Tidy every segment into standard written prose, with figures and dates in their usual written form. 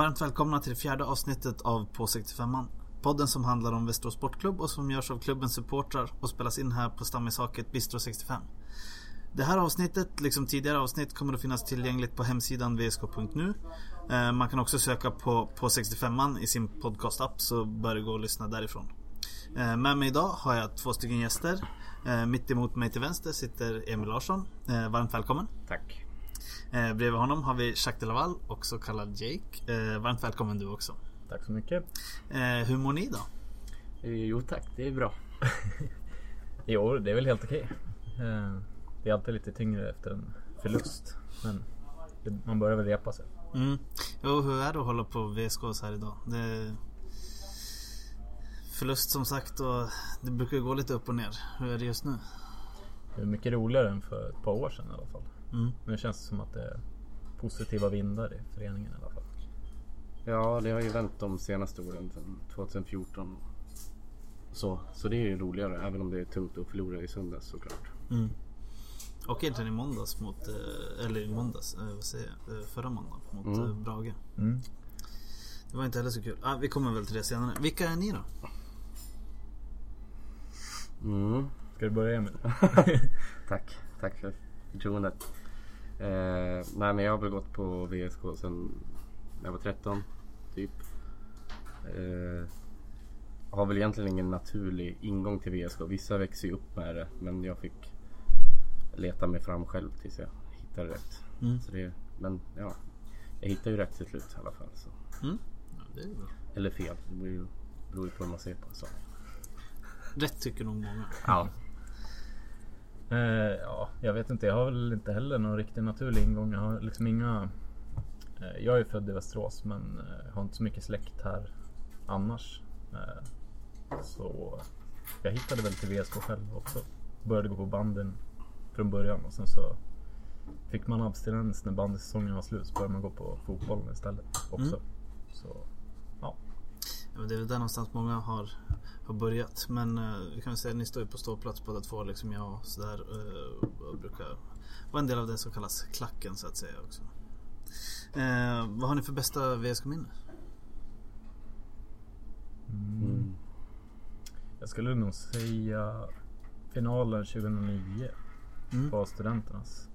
Varmt välkomna till det 4:e avsnittet av På 65an. Podden som handlar om Västerås Sportklubb och som görs av klubbens supportrar och spelas in här på Stammishaket Bistro 65. Det här avsnittet, liksom tidigare avsnitt, kommer att finnas tillgängligt på hemsidan vsk.nu. Man kan också söka på 65an i sin podcastapp, så bör det gå och lyssna därifrån. Med mig idag har jag 2 stycken gäster. Mitt emot mig till vänster sitter Emil Larsson. Varmt välkommen. Tack. Bredvid honom har vi Jacques de Laval, också kallad Jake. Varmt välkommen du också. Tack så mycket. Hur mår ni då? Jo tack, det är bra. Jo, det är väl helt okej. Det är alltid lite tyngre efter en förlust, men man börjar väl repa sig. Jo, hur är det att hålla på VSK här idag? Det är förlust som sagt, och det brukar gå lite upp och ner. Hur är det just nu? Det är mycket roligare än för ett par år sedan i alla fall. Nu känns det som att det är positiva vindar i föreningen i alla fall. Ja, det har ju vänt de senaste åren, 2014. Så det är ju roligare, även om det är tungt att förlora i söndags såklart. Och egentligen i måndags mot, eller i måndags, förra måndag mot Brage. Det var inte heller så kul. Vi kommer väl till det senare. Vilka är ni då? Ska du börja med? Tack för förtroendet. Nej, men jag har väl gått på VSK sedan jag var 13 typ. Har väl egentligen ingen naturlig ingång till VSK. Vissa växer ju upp med det, men jag fick leta mig fram själv tills jag hittade rätt. Så men ja, jag hittade ju rätt till slut i alla fall. Så. Ja, det är bra. Eller fel, det beror ju på vad man ser på. Så. Rätt tycker nog många. Ja. Ja, jag vet inte. Jag har väl inte heller någon riktigt naturlig ingång. Jag har liksom inga... Jag är född i Västerås, men har inte så mycket släkt här annars. Så jag hittade väl till VSK själv också. Började gå på banden från början, och sen så fick man abstinens när bandsäsongen var slut, så började man gå på fotbollen istället också. Så ja. Men det är väl där någonstans många har börjat. Men vi kan väl säga att ni står ju på ståplats båda två, liksom jag och sådär, och brukar vara en del av det som kallas klacken, så att säga också. Vad har ni för bästa VSK-minne? Jag skulle nog säga finalen 2009 på studenternas.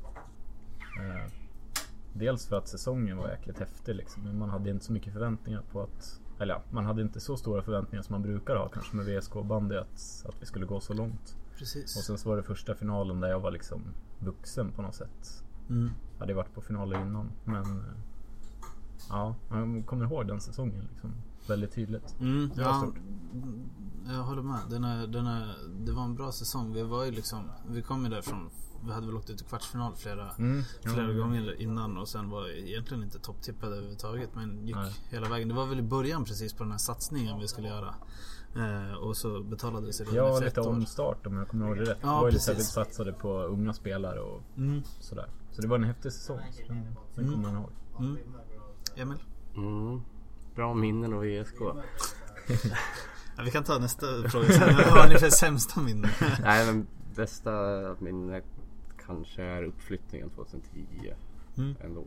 Dels för att säsongen var jäkligt häftig liksom, men man hade inte så mycket förväntningar på att, eller ja, man hade inte så stora förväntningar som man brukar ha kanske med VSK bandy, att vi skulle gå så långt. Precis. Och sen så var det första finalen där jag var liksom vuxen på något sätt. Jag hade varit på finaler innan, men ja, man kommer ihåg den säsongen liksom väldigt tydligt. Det var stort. Jag håller med. Det var en bra säsong. Vi kom ju därifrån. Vi hade väl åkt ut i kvartsfinal flera gånger innan, och sen var egentligen inte topptippade överhuvudtaget, men gick hela vägen. Det var väl i början precis på den här satsningen vi skulle göra. Och så betalade det sig redan efter lite ett år. omstart, om jag kommer ihåg det rätt. Ja, det var ju precis. lite så att vi satsade på unga spelare och sådär. Så det var en häftig säsong. Den kommer man ihåg. Emil? Bra minnen och VSK. Ja, vi kan ta nästa fråga sen. Vad har ni för sämsta minne? Nej, men bästa minne kanske är uppflyttningen 2010 ändå.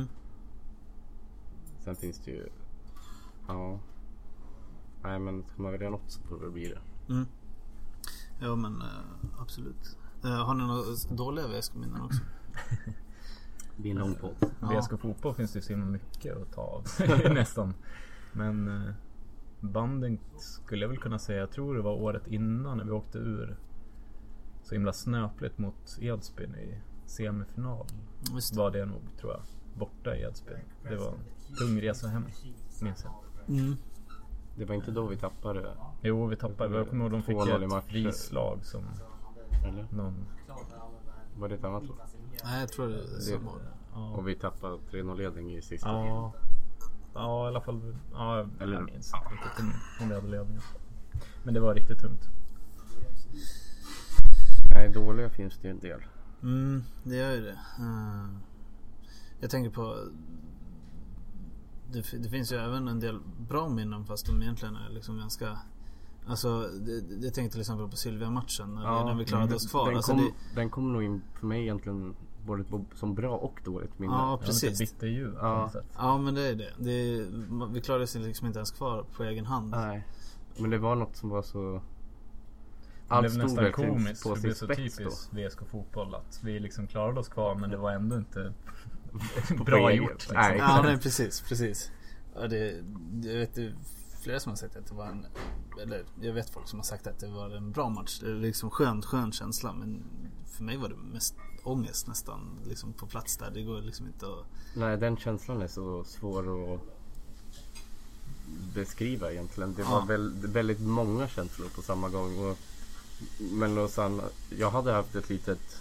Sen finns det ju... Ja. Nej, men ska man välja något så får det bli det. Ja, men absolut. Har ni några dåliga VSK-minnen också? Det blir en lång podd. VSK fotboll finns det ju så mycket att ta av nästan. Men banden skulle jag väl kunna säga, jag tror det var året innan när vi åkte ur så himla snöpligt mot Edsbyn i semifinal. Var det nog, tror jag, borta i Edsbyn. Det var en tung resa hem, minns jag. Det var inte då vi tappade. Jo, vi tappade. Jag kommer ihåg de fick ett frislag som eller? Någon... Var det ett annat år? Nej, jag tror det är samma år. Och vi tappade 3-0-ledning i sista. Ja, i alla fall. Ja, eller jag minns inte riktigt om det hade ledningen. Men det var riktigt tungt. Nej, dåliga finns det en del. Det gör ju det. Jag tänker på det finns ju även en del bra minnen, fast de egentligen är liksom ganska... Alltså, jag tänkte till exempel på Sylvia-matchen när vi klarade oss kvar. Den kom nog in för mig egentligen både som bra och dåligt minne. Ja, precis. Bitterljud på något sätt. Ja, men det är det. Vi klarade oss liksom inte ens kvar på egen hand. Nej, men det var något som var så... Det blev nästan komiskt. Det blev så typiskt VSK fotboll att vi liksom klarade oss kvar, men det var ändå inte bra gjort. Liksom. Nej, ja, nej, precis. Ja, jag vet flera som har sagt att det var eller jag vet folk som har sagt att det var en bra match. Det är liksom skön känsla, men för mig var det mest ångest nästan liksom på plats där. Det går liksom inte att... Nej, den känslan är så svår att beskriva egentligen. Det var väldigt många känslor på samma gång. Men Lausanne, jag hade haft ett litet,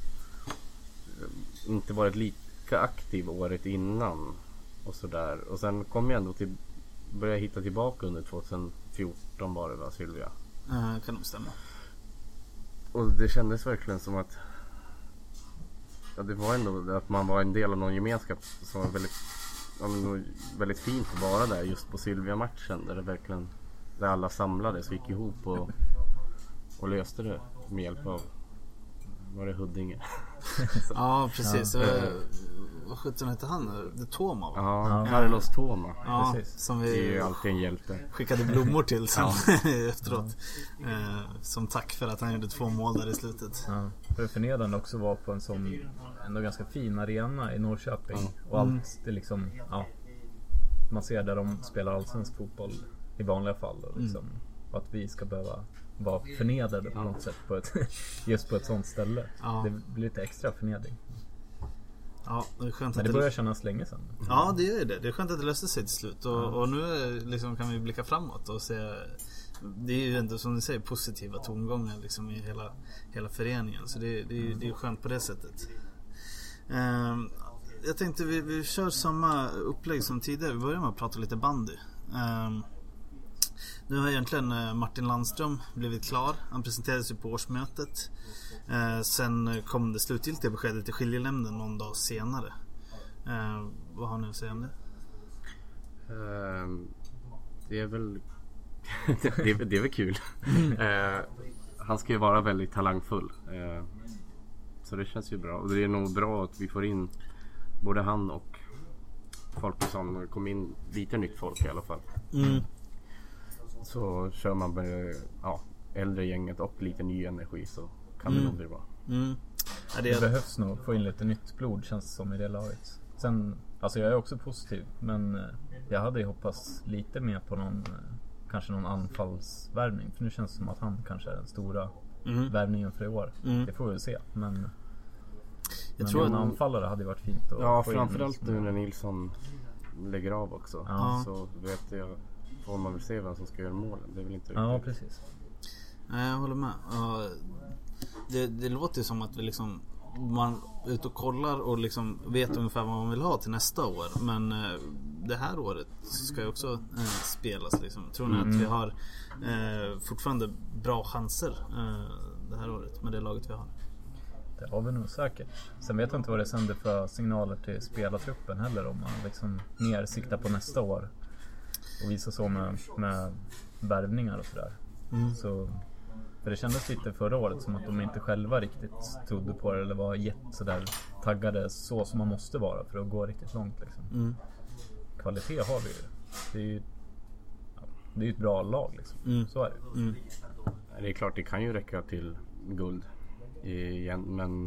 inte varit lika aktiv året innan och sådär. Och sen kom jag ändå börja hitta tillbaka under 2014 var det, va, Sylvia? Kan nog stämma. Och det kändes verkligen som att det var ändå att man var en del av någon gemenskap som var väldigt fint att vara där just på Sylvia-matchen, där alla samlades, gick ihop och löste det med hjälp av, var det Huddinge? Ja, precis. Vad 17 hette han? Det Toma, va? Ja, Carlos Toma. Ja, precis. Som vi det är ju alltid en hjälte. Skickade blommor till sen efteråt. Som tack för att han gjorde 2 mål där i slutet. Ja, för förnedrande också var på en sån ändå ganska fin arena i Norrköping. Och allt det liksom, man ser där de spelar allsvensk fotboll i vanliga fall. Och liksom, att vi ska behöva vara förnedrade på något sätt just på ett sånt ställe. Det blir lite extra förnedring. Ja, det är skönt. Men det börjar kännas länge sedan. Ja, det är det. Det är skönt att det löste sig till slut. Och nu liksom kan vi blicka framåt och se. Det är ju ändå, som ni säger, positiva tongångar liksom i hela föreningen. Så det är skönt på det sättet. Jag tänkte vi kör samma upplägg som tidigare. Vi börjar med att prata lite bandy. Nu har egentligen Martin Landström blivit klar. Han presenterades ju på årsmötet. Sen kom det slutgiltiga beskedet till skiljenämnden någon dag senare. Vad har ni att säga om det? Det är väl det är väl kul. Han ska ju vara väldigt talangfull. Så det känns ju bra. Och det är nog bra att vi får in både han och Folkesson, kom in lite nytt folk i alla fall. Så kör man med äldre gänget och lite ny energi, så kan det nog bli bra. Ja, det behövs nog få in lite nytt blod, känns det som, i det laget. Sen, alltså jag är också positiv, men jag hade ju hoppats lite mer på kanske någon anfallsvärvning, för nu känns det som att han kanske är den stora värvningen för i år. Det får vi se, men jag tror en anfallare hade varit fint att få framförallt nu när Nilsson lägger av också. Så vet jag, får man väl se vem som ska göra målen. Det är väl inte riktigt. Ja, precis. Nej, jag håller med. Det låter ju som att vi liksom, man är ute och kollar och liksom vet ungefär vad man vill ha till nästa år. Men det här året ska ju också spelas liksom. Tror ni att vi har fortfarande bra chanser det här året med det laget vi har? Det har vi nog säkert. Sen vet jag inte vad det sänder för signaler till spelartruppen heller, om man liksom mer siktar på nästa år och visar så med värvningar och sådär. Så, för det kändes lite förra året som att de inte själva riktigt trodde på det eller var sådär taggade så som man måste vara för att gå riktigt långt liksom. Kvalitet har vi ju. Det är ju ett bra lag liksom. Så är det. Det är klart, det kan ju räcka till guld igen, men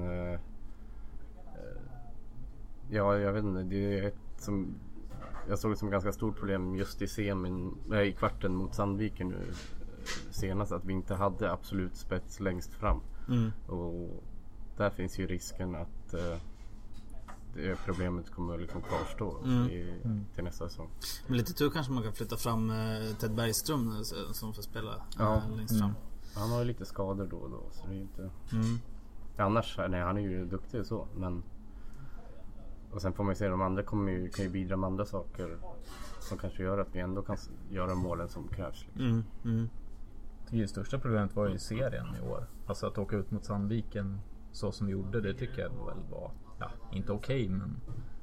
jag vet inte, det är som jag såg det som ganska stort problem just i kvarten mot Sandviken nu senast, att vi inte hade absolut spets längst fram. Och där finns ju risken att det problemet kommer liksom kvarstå till nästa säsong. Men lite tur kanske man kan flytta fram Ted Bergström som får spela längst fram. Han har ju lite skador då och då, så det är inte annars, nej, han är ju duktig och så, men och sen får man ju se, de andra kan ju bidra med andra saker som kanske gör att vi ändå kan göra målen som krävs liksom. Det största problemet var ju serien i år. Alltså att åka ut mot Sandviken så som vi gjorde, det tycker jag väl var inte okej, men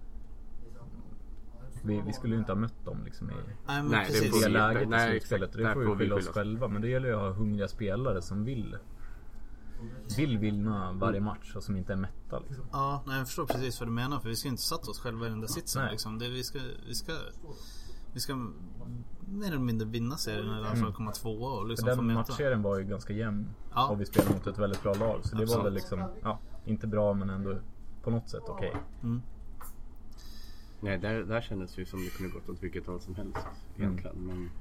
vi skulle ju inte ha mött dem liksom i det läget i slutspelet. Det får ju skylla oss själva, men det gäller ju att ha hungriga spelare som vill vill vinna varje match och som inte är mätta liksom. Ja, nej, jag förstår precis vad du menar, för vi ska inte sätta oss själva i den där sitsen liksom. Vi ska mer eller mindre vinna serien eller i alla fall komma tvåa och liksom den matchserien var ju ganska jämn och vi spelade mot ett väldigt bra lag, så det var väl liksom inte bra men ändå på något sätt okej. Nej, där kändes det ju som det kunde gått åt vilket håll som helst egentligen, men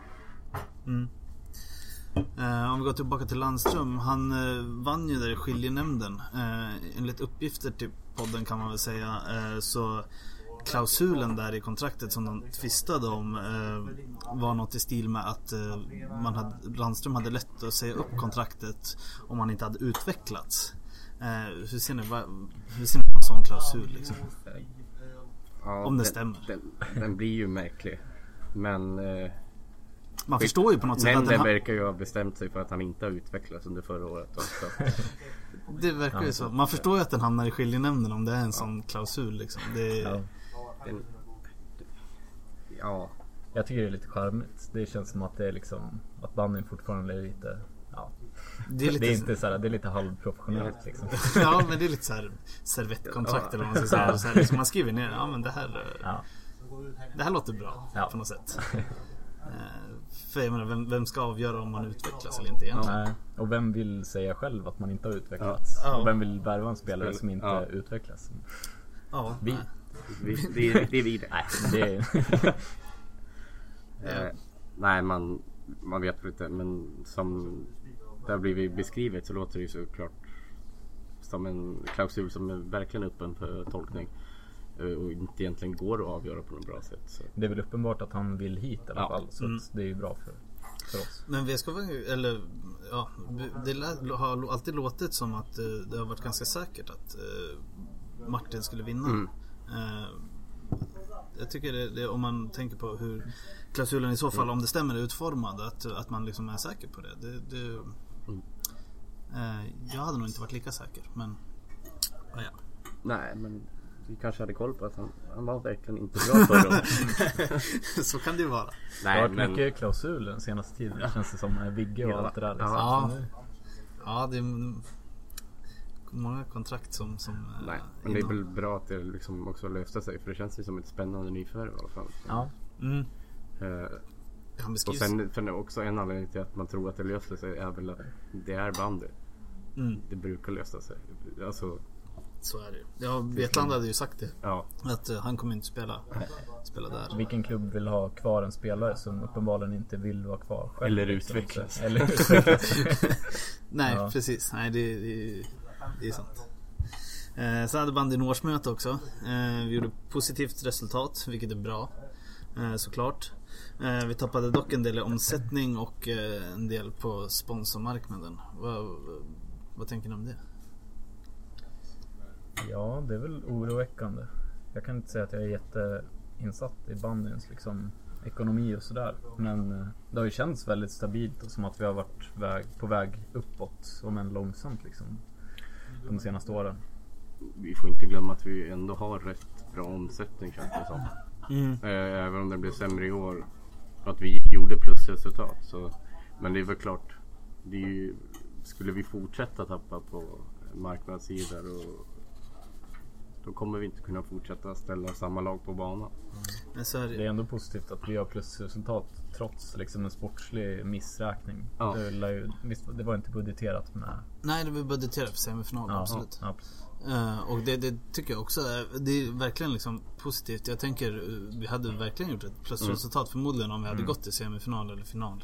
om vi går tillbaka till Landström, han vann ju där i skiljenämnden. Enligt uppgifter till podden kan man väl säga, så klausulen där i kontraktet som de tvistade om var något i stil med att Landström hade lätt att säga upp kontraktet om han inte hade utvecklats. Hur ser ni på en sån klausul liksom? Om det stämmer. Den blir ju märklig, men man förstår ju på något sätt att den verkar ju ha bestämt sig för att han inte har utvecklats under förra året också. Det verkar ju så. Man förstår ju att den hamnar i skiljenämnden om det är en sån klausul liksom. Jag tycker det är lite charmigt. Det känns som att det är liksom att bandyn fortfarande är lite det är inte så här, det är lite halvprofessionellt liksom. Ja, men det är lite så här servettkontrakt eller vad man ska säga, så här, liksom man skriver ner men det här låter bra på något sätt. För jag menar, vem ska avgöra om man utvecklas eller inte egentligen? Nej. Och vem vill säga själv att man inte har utvecklats? Och vem vill värva en spelare som inte utvecklas? Vi. Det är vi det. Nej, det är... Nej, man vet inte, men som det har blivit beskrivet så låter det ju såklart som en klausul som är verkligen öppen för tolkning och inte egentligen går att avgöra på något bra sätt. Så. Det är väl uppenbart att han vill hit i alla fall, så att det är ju bra för oss. Men vi ska det har alltid låtit som att det har varit ganska säkert att Martin skulle vinna. Jag tycker det, om man tänker på hur klausulen i så fall, om det stämmer, är utformad, att man liksom är säker på det. Jag hade nog inte varit lika säker, men Nej, men vi kanske hade koll på att han var verkligen inte bra för dem. Så kan det ju vara. Det har varit mycket klausuler den senaste tiden. Det känns det som Vigge och allt det där liksom. Ja, det är många kontrakt som Nej, men det är väl bra att det liksom också löste sig, för det känns ju som ett spännande nyförvärv i alla fall. Och sen för också en anledning till att man tror att det löser sig är väl att det är bandet. Det brukar lösa sig. Alltså, så är det. Ja, Vetlanda hade ju sagt det. Att han kommer inte spela där. Vilken klubb vill ha kvar en spelare som uppenbarligen inte vill vara kvar själv? Eller utvecklas. Nej, precis. Nej, det är sant. Så hade bandyn årsmöte också. Vi gjorde positivt resultat, vilket är bra, såklart. Vi tappade dock en del i omsättning och en del på sponsormarknaden. Vad tänker ni om det? Ja, det är väl oroväckande. Jag kan inte säga att jag är jätteinsatt i bandyns liksom ekonomi och sådär, men det har ju känts väldigt stabilt och som att vi har varit på väg uppåt, om än långsamt liksom, de senaste åren. Vi får inte glömma att vi ändå har rätt bra omsättning, känns det som. Även om det blev sämre i år, att vi gjorde plusresultat, så, men det är väl klart, skulle vi fortsätta tappa på marknadssidor, och då kommer vi inte kunna fortsätta ställa samma lag på banan. Det är ändå positivt att vi har plusresultat trots liksom en sportslig missräkning. Det var inte budgeterat med. Nej, det var budgeterat för semifinal, absolut. Och det tycker jag också det är verkligen liksom positivt. Jag tänker, vi hade verkligen gjort ett plusresultat förmodligen om vi hade gått till semifinal eller final.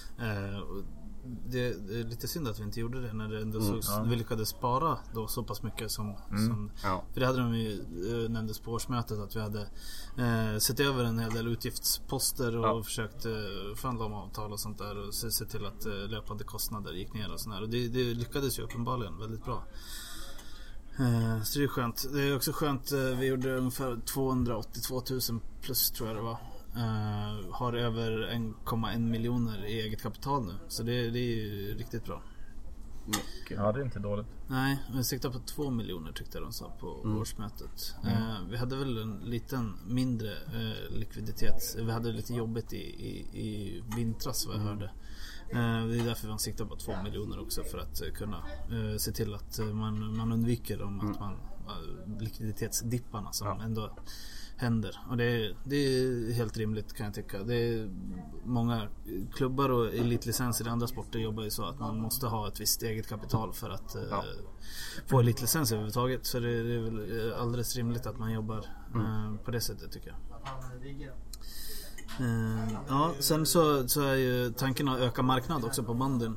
Det är lite synd att vi inte gjorde det när det ändå vi lyckades spara då så pass mycket som för det hade de ju nämndes på årsmötet, att vi hade sett över en hel del utgiftsposter och försökt förhandla om avtal och sånt där, och se till att löpande kostnader gick ner och sånt där, och det lyckades ju uppenbarligen väldigt bra. Så det är skönt. Det är också skönt, vi gjorde ungefär 282 000 plus, tror jag det var. Har över 1,1 miljoner i eget kapital nu. Så det är ju riktigt bra. Ja, det är inte dåligt. Nej, vi siktar på 2 miljoner tyckte jag de sa på årsmötet. Vi hade väl en liten mindre likviditet. Vi hade lite jobbigt i vintras, vad jag hörde. Det är därför man siktar på 2 miljoner också, för att kunna se till att man undviker att man likviditetsdipparna som ändå händer. Och det är helt rimligt, kan jag tycka. Det är många klubbar och elitlicenser i andra sporter jobbar ju så att man måste ha ett visst eget kapital för att få elitlicens överhuvudtaget. Så det är väl alldeles rimligt att man jobbar på det sättet, tycker jag. Sen så är ju tanken att öka marknad också på banden.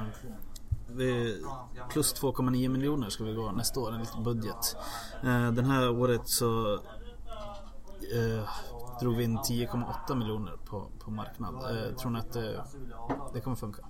Plus 2,9 miljoner ska vi gå nästa år, en liten budget. Den här året så drog vi in 10,8 miljoner på marknad. Tror ni att det kommer funka?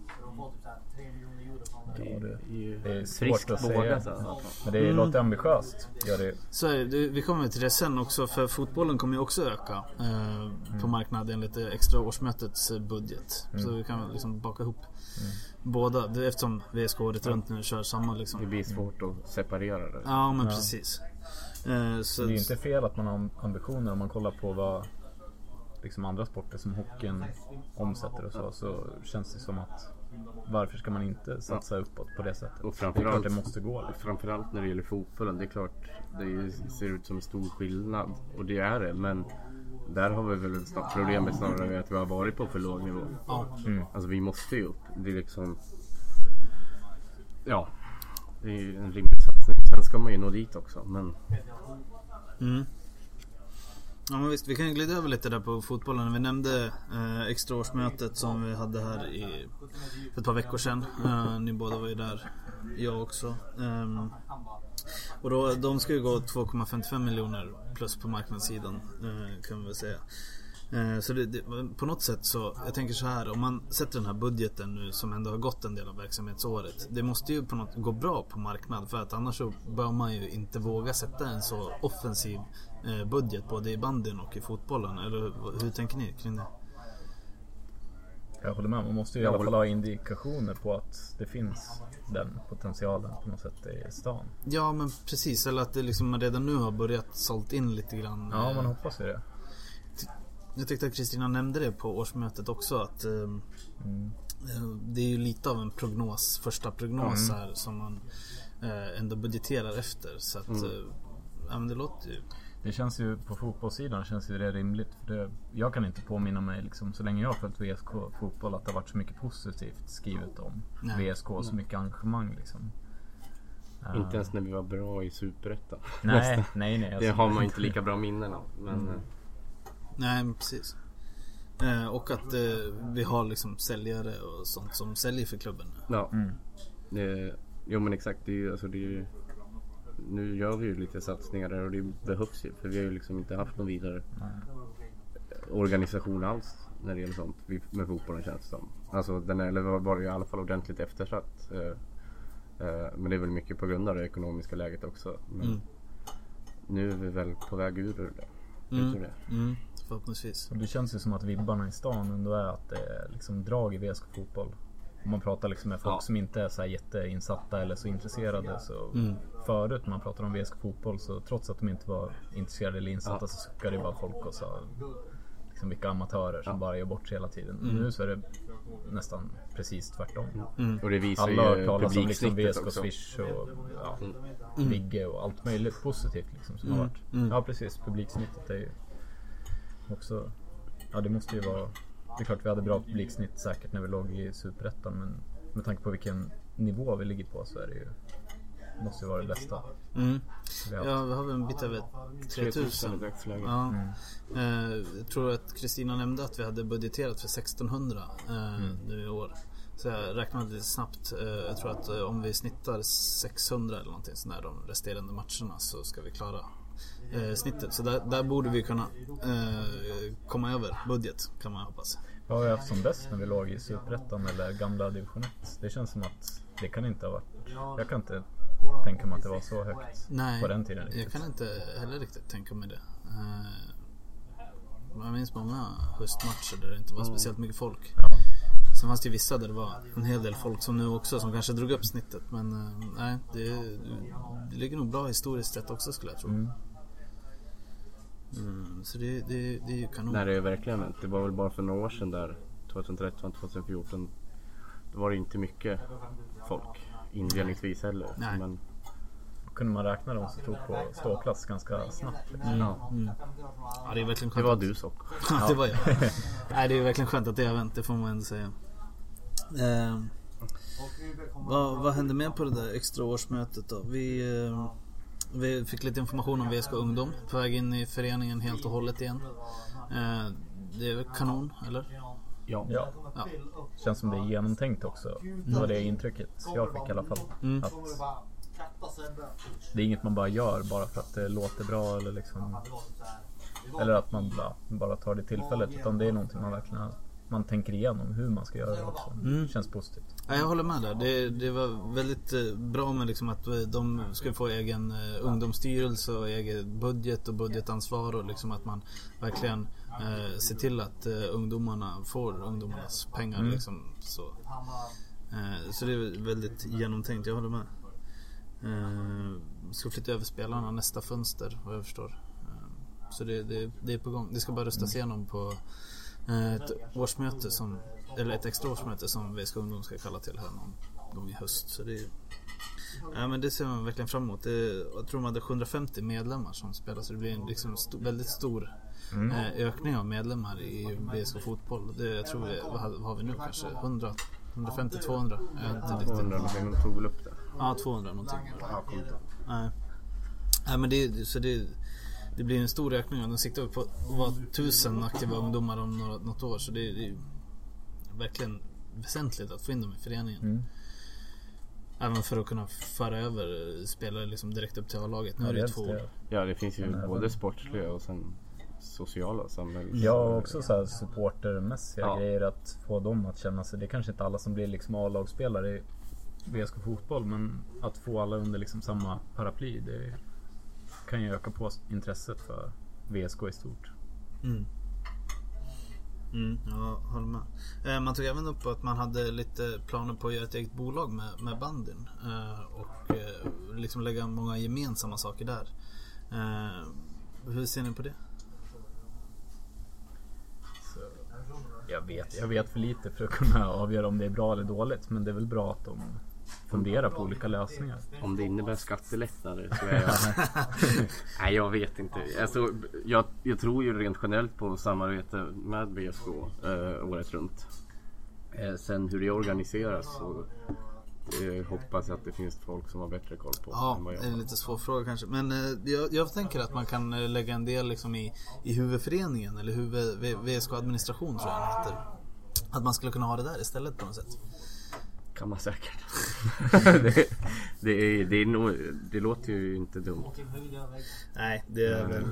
Det är svårt att säga, men det låter ambitiöst. Så vi kommer till det sen också, för fotbollen kommer ju också öka på marknaden enligt det extra årsmötets budget. Så vi kan liksom baka ihop båda, eftersom VSK året runt nu kör samma liksom. Det blir svårt att separera det. Ja, men precis. Så det är inte fel att man har ambitioner om man kollar på vad liksom andra sporter som hockeyn omsätter och så känns det som att varför ska man inte satsa uppåt på det sättet? Och framförallt det måste gå. Framförallt när det gäller fotbollen, det är klart det ser ut som en stor skillnad, och det är det, men där har vi väl ett problem snarare att vi har varit på för låg nivå. Alltså vi måste ju upp. Det är liksom det är en rimlig satsning. Sen ska man ju nå dit också, men Ja, men visst, vi kan ju glida över lite där på fotbollen. Vi nämnde extra årsmötet som vi hade här för ett par veckor sedan. Ni båda var ju där, jag också. Och då, de ska ju gå 2,55 miljoner plus på marknadssidan, kan man väl säga. Så på något sätt så, jag tänker så här, om man sätter den här budgeten nu som ändå har gått en del av verksamhetsåret, det måste ju på något gå bra på marknad, för att annars så bör man ju inte våga sätta en så offensiv budget både i bandyn och i fotbollen. Eller hur tänker ni kring det? Jag håller med, man måste ju i alla fall ha indikationer på att det finns den potentialen på något sätt i stan. Ja, men precis, eller att det liksom redan nu har börjat sålt in lite grann. Ja, man hoppas ju det. Jag tyckte att Kristina nämnde det på årsmötet också, att det är ju lite av en prognos, första prognos här som man ändå budgeterar efter, så att men det låter ju. Det känns ju på fotbollssidan känns ju det rimligt, för jag kan inte påminna mig liksom, så länge jag har följt VSK fotboll, att det har varit så mycket positivt skrivet om VSK, så mycket engagemang liksom. Inte ens när vi var bra i Superettan. Nej. Det har man inte lika bra minnen av, men nej, men precis. Och att vi har liksom säljare och sånt som säljer för klubben. Ja. Jo, men exakt, det är ju, alltså det är ju, nu gör vi ju lite satsningar där, och det behövs ju, för vi har ju liksom inte haft någon vidare organisation alls när det gäller sånt med fotbollen, känns det som. Alltså den var ju i alla fall ordentligt eftersatt, men det är väl mycket på grund av det ekonomiska läget också, men nu är vi väl på väg ur det. Förhoppningsvis. Och det känns ju som att vibbarna i stan ändå är att det är liksom drag i VSK fotboll. Om man pratar liksom med folk som inte är så här jätteinsatta eller så intresserade, så förut när man pratar om VSK fotboll, så trots att de inte var intresserade eller insatta, så suckade det bara folk och sa liksom vilka amatörer som bara gör bort sig hela tiden. Nu så är det nästan precis tvärtom. Och det visar alla ju talas om liksom VSK också. Swish och Vigge och allt möjligt positivt liksom, som har varit. Ja, precis, publiksnittet är ju också, det måste ju vara, det är klart vi hade bra publiksnitt säkert när vi låg i Superettan, men med tanke på vilken nivå vi ligger på, så är det ju, måste ju vara det bästa. Vi har väl en bit över 3000. Jag tror att Kristina nämnde att vi hade budgeterat för 1600 nu i år. Så jag räknade lite snabbt. Jag tror att om vi snittar 600 eller någonting sån där de resterande matcherna, så ska vi klara snittet. Så där borde vi kunna komma över budget, kan man hoppas. Vad har vi haft som bäst när vi låg i Superettan eller gamla division 1? Det känns som att det kan inte ha varit, jag kan inte tänka mig att det var så högt på den tiden riktigt. Jag kan inte heller riktigt tänka mig det. Jag minns många höstmatcher där det inte var speciellt mycket folk. Sen fanns det ju vissa där det var en hel del folk som nu också, som kanske drog upp snittet. Men nej, det ligger nog bra historiskt sett också, skulle jag tro. Så det är ju kanon. Nej, det är verkligen. Det var väl bara för några år sedan där, 2013, 2014, då var det inte mycket folk indelningsvis heller. Nej. Men kunde man räkna dem som stod på ståplats ganska snabbt. Ja, det är verkligen skönt. det var du så. Ja, det var jag. Nej, det är verkligen skönt att det har vänt, det får man ändå säga. Vad hände med på det där extra årsmötet då? Vi fick lite information om VSK Ungdom på väg in i föreningen helt och hållet igen. Det är väl kanon, eller? Ja. Känns som det är genomtänkt också. Det var det intrycket jag fick i alla fall. Att det är inget man bara gör bara för att det låter bra eller liksom, eller att man bara tar det tillfället, utan det är någonting man verkligen man tänker igenom hur man ska göra det också. Känns positivt. Ja, jag håller med där. Det var väldigt bra med liksom att de ska få egen ungdomsstyrelse och egen budget och budgetansvar, och liksom att man verkligen ser till att ungdomarna får ungdomarnas pengar liksom, så det är väldigt genomtänkt, jag håller med. Ska flytta över spelarna nästa fönster, vad jag förstår. Så det är på gång. Det ska bara röstas igenom på ett årsmöte eller ett extra årsmöte som VSK Ungdom ska kalla till här någon gång i höst. Så men det ser man verkligen fram emot. Jag tror man hade 750 medlemmar som spelar, så det blir en liksom väldigt stor ökning av medlemmar i VSK fotboll. Jag tror vad har vi nu, kanske 100, 150, 200. 200, de tog väl upp det. Ja, 200 någonting. Nej, men det blir en stor ökning, och de siktar på att vara 1000 aktiva ungdomar om något år, så det är verkligen väsentligt att få in dem i föreningen. Även för att kunna föra över spelare liksom direkt upp till A-laget. Nu är det 2 år. Ja, det finns ju både sportsliga och sen sociala samhällen. Ja, också så här supportermässiga grejer, att få dem att känna sig. Det är kanske inte alla som blir liksom A-lagsspelare i VSK fotboll, men att få alla under liksom samma paraply, det kan ju öka på intresset för VSK i stort. Ja, håller med. Man tog även upp att man hade lite planer på att göra ett eget bolag med bandyn och liksom lägga många gemensamma saker där. Hur ser ni på det? Så, jag vet för lite för att kunna avgöra om det är bra eller dåligt, men det är väl bra att de funderar på olika lösningar. Om det innebär skattelättnader så är jag... Nej, jag vet inte. Alltså, jag tror ju rent generellt på samarbete med VSK året runt. Sen hur det organiseras, så hoppas jag att det finns folk som har bättre koll på. Ja, det är en lite svår fråga kanske. Men jag tänker att man kan lägga en del liksom i huvudföreningen, eller VSK-administration tror jag det heter. Att man skulle kunna ha det där istället på något sätt. Kan man säkert. det låter ju inte dumt. Nej, det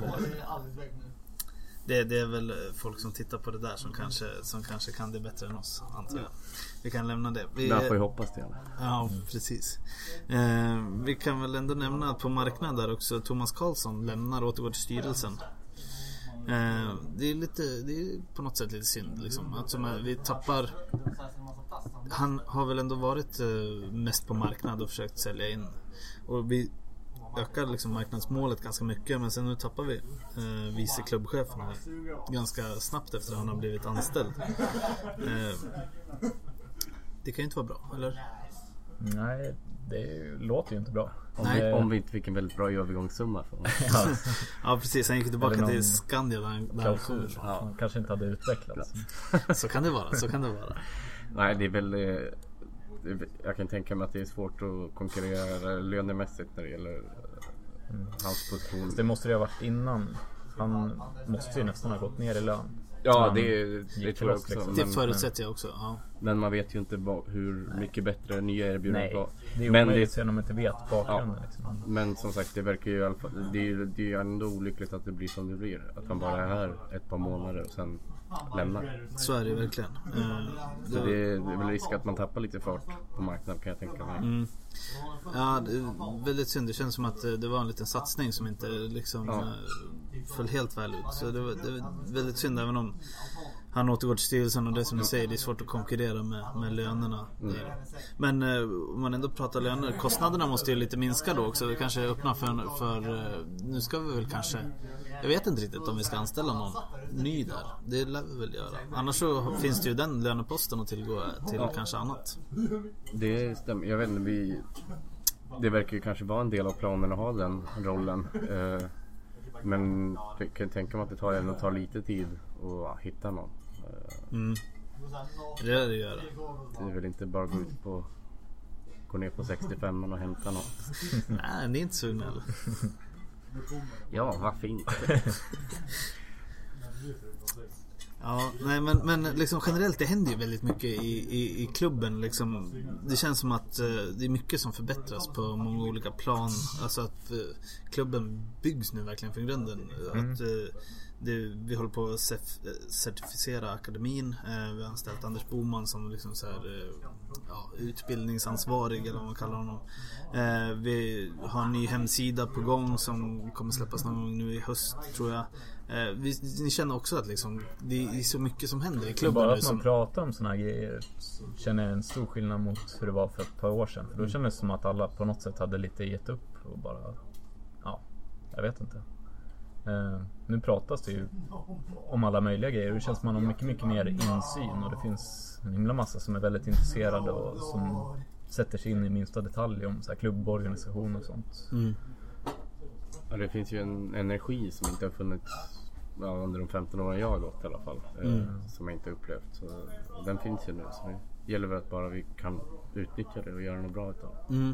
är väl folk som tittar på det där som kanske kan det bättre än oss, antar jag. Vi kan lämna det. Man får ju hoppas det. Ja, precis. Vi kan väl ändå nämna att på marknaden där också Thomas Karlsson lämnar och återgår till styrelsen. Det är på något sätt lite synd liksom. Alltså, vi tappar. Han har väl ändå varit mest på marknad och försökt sälja in, och vi ökar liksom marknadsmålet ganska mycket, men sen nu tappar vi vice klubbchefen ganska snabbt efter att han har blivit anställd. Det kan ju inte vara bra, eller? Nej, det låter ju inte bra. Om vi inte fick en väldigt bra övergångssumma för Ja, precis. Han gick tillbaka till Skandia där han kanske inte hade utvecklats. Så kan det vara. Nej, det är väl jag kan tänka mig att det är svårt att konkurrera lönemässigt när det gäller hans position. Det måste det ha varit innan. Han måste ju nästan ha gått ner i lön. Ja, det tror jag också. Liksom. Det förutsätter jag också, ja. Men man vet ju inte hur mycket bättre nya erbjudanden var. Det är omöjligt när man inte vet bakgrunden. Ja. Liksom. Men som sagt, det verkar ju i alla fall, det är ju ändå olyckligt att det blir som det blir. Att han bara är här ett par månader och sen lämnar. Så är det verkligen. Så det är väl risk att man tappar lite fart på marknaden, kan jag tänka mig. Ja, det är väldigt synd. Det känns som att det var en liten satsning som inte liksom föll helt väl ut. Så det är väldigt synd, även om han återgår till styrelsen, och det som du säger, det är svårt att konkurrera med lönerna. Men om man ändå pratar löner, kostnaderna måste ju lite minska då också. Det kanske öppnar för nu ska vi väl kanske Jag vet inte riktigt om vi ska anställa någon ny där. Det lär vi väl göra. Annars så finns det ju den löneposten att tillgå till kanske annat. Det stämmer. Jag vet inte, det verkar ju kanske vara en del av planen att ha den rollen. Men jag kan tänka mig att det tar lite tid att hitta någon. Det är det gör. Det är väl inte bara gå ner på 65 och hämta något. Nej, det är inte så snäll. Ja, varför inte? Ja, nej men liksom generellt det händer ju väldigt mycket i klubben liksom. Det känns som att det är mycket som förbättras på många olika plan. Alltså att klubben byggs nu verkligen från grunden. Att vi håller på att certifiera akademin. Vi har anställt Anders Boman som liksom så här, utbildningsansvarig eller vad man kallar honom. Vi har en ny hemsida på gång som kommer släppas någon gång nu i höst tror jag. Ni känner också att liksom, det är så mycket som händer i klubben. Bara nu att man pratar om såna här grejer känner jag en stor skillnad mot hur det var för ett par år sedan. För då kändes det som att alla på något sätt hade lite gett upp och bara, jag vet inte. Nu pratas det ju om alla möjliga grejer. Det känns som att man har mycket, mycket mer insyn. Och det finns en himla massa som är väldigt intresserade och som sätter sig in i minsta detalj om så här klubborganisation och sånt. Ja, det finns ju en energi som inte har funnits under de 15 åren jag har gått i alla fall. Som jag inte upplevt. Så den finns ju nu. Så det gäller väl att bara vi kan utnyttja det och göra något bra utav det.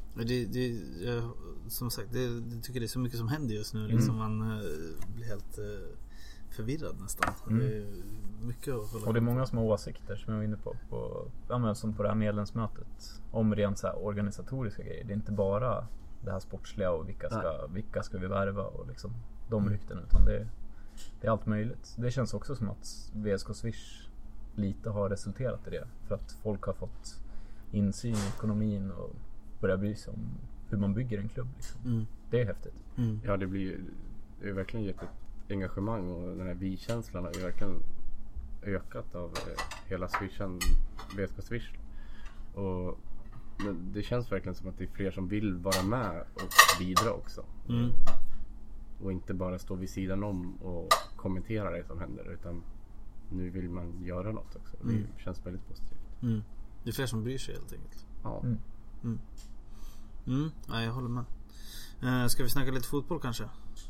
Som sagt, jag tycker det är så mycket som händer just nu liksom man blir helt förvirrad nästan. Det är mycket att hålla. Och det är många som har åsikter som jag var inne på som på det här medlemsmötet om rent så här organisatoriska grejer. Det är inte bara det här sportsliga och vilka ska vi värva och liksom de rykten, utan det är allt möjligt. Det känns också som att VSK Swish lite har resulterat i det, för att folk har fått insyn i ekonomin och börjar bry sig om hur man bygger en klubb liksom. Det är häftigt. Ja, det är verkligen gett ett engagemang, och den här vi-känslan har ju verkligen ökat av hela VSK Swish. Och det känns verkligen som att det är fler som vill vara med och bidra också. Och inte bara stå vid sidan om och kommentera det som händer, utan nu vill man göra något också. Det känns väldigt positivt. Det är fler som bryr sig helt enkelt. Ja. Ja, jag håller med. Ska vi snacka lite fotboll kanske?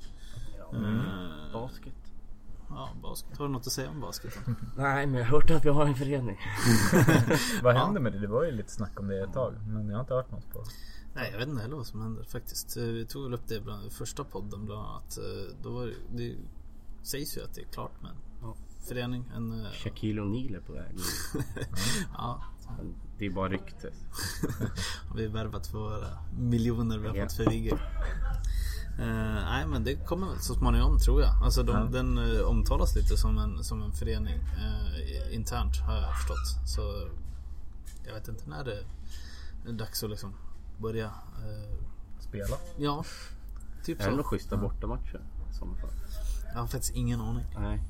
Basket. Ja, basket. Har du något att säga om basket? Nej, men jag har hört att vi har en förening. Vad hände med det? Det var ju lite snack om det ett tag, men jag har inte hört något på. Nej, jag vet inte heller vad som händer faktiskt. Vi tog väl upp det bland första podden bland annat. Då var det sägs ju att det är klart med en förening. Shaquille O'Neal är på väg. Ja. Det är bara rykte. Vi har värvat för våra miljoner vi har fått för Vigge. Nej, men det kommer väl så småningom tror jag. Alltså den omtalas lite som en förening internt har jag förstått. Så jag vet inte när det är dags att liksom börja spela. Ja, typ så. Är det några schyssta bortamatcher i sådana fall? Jag har faktiskt ingen aning. Nej.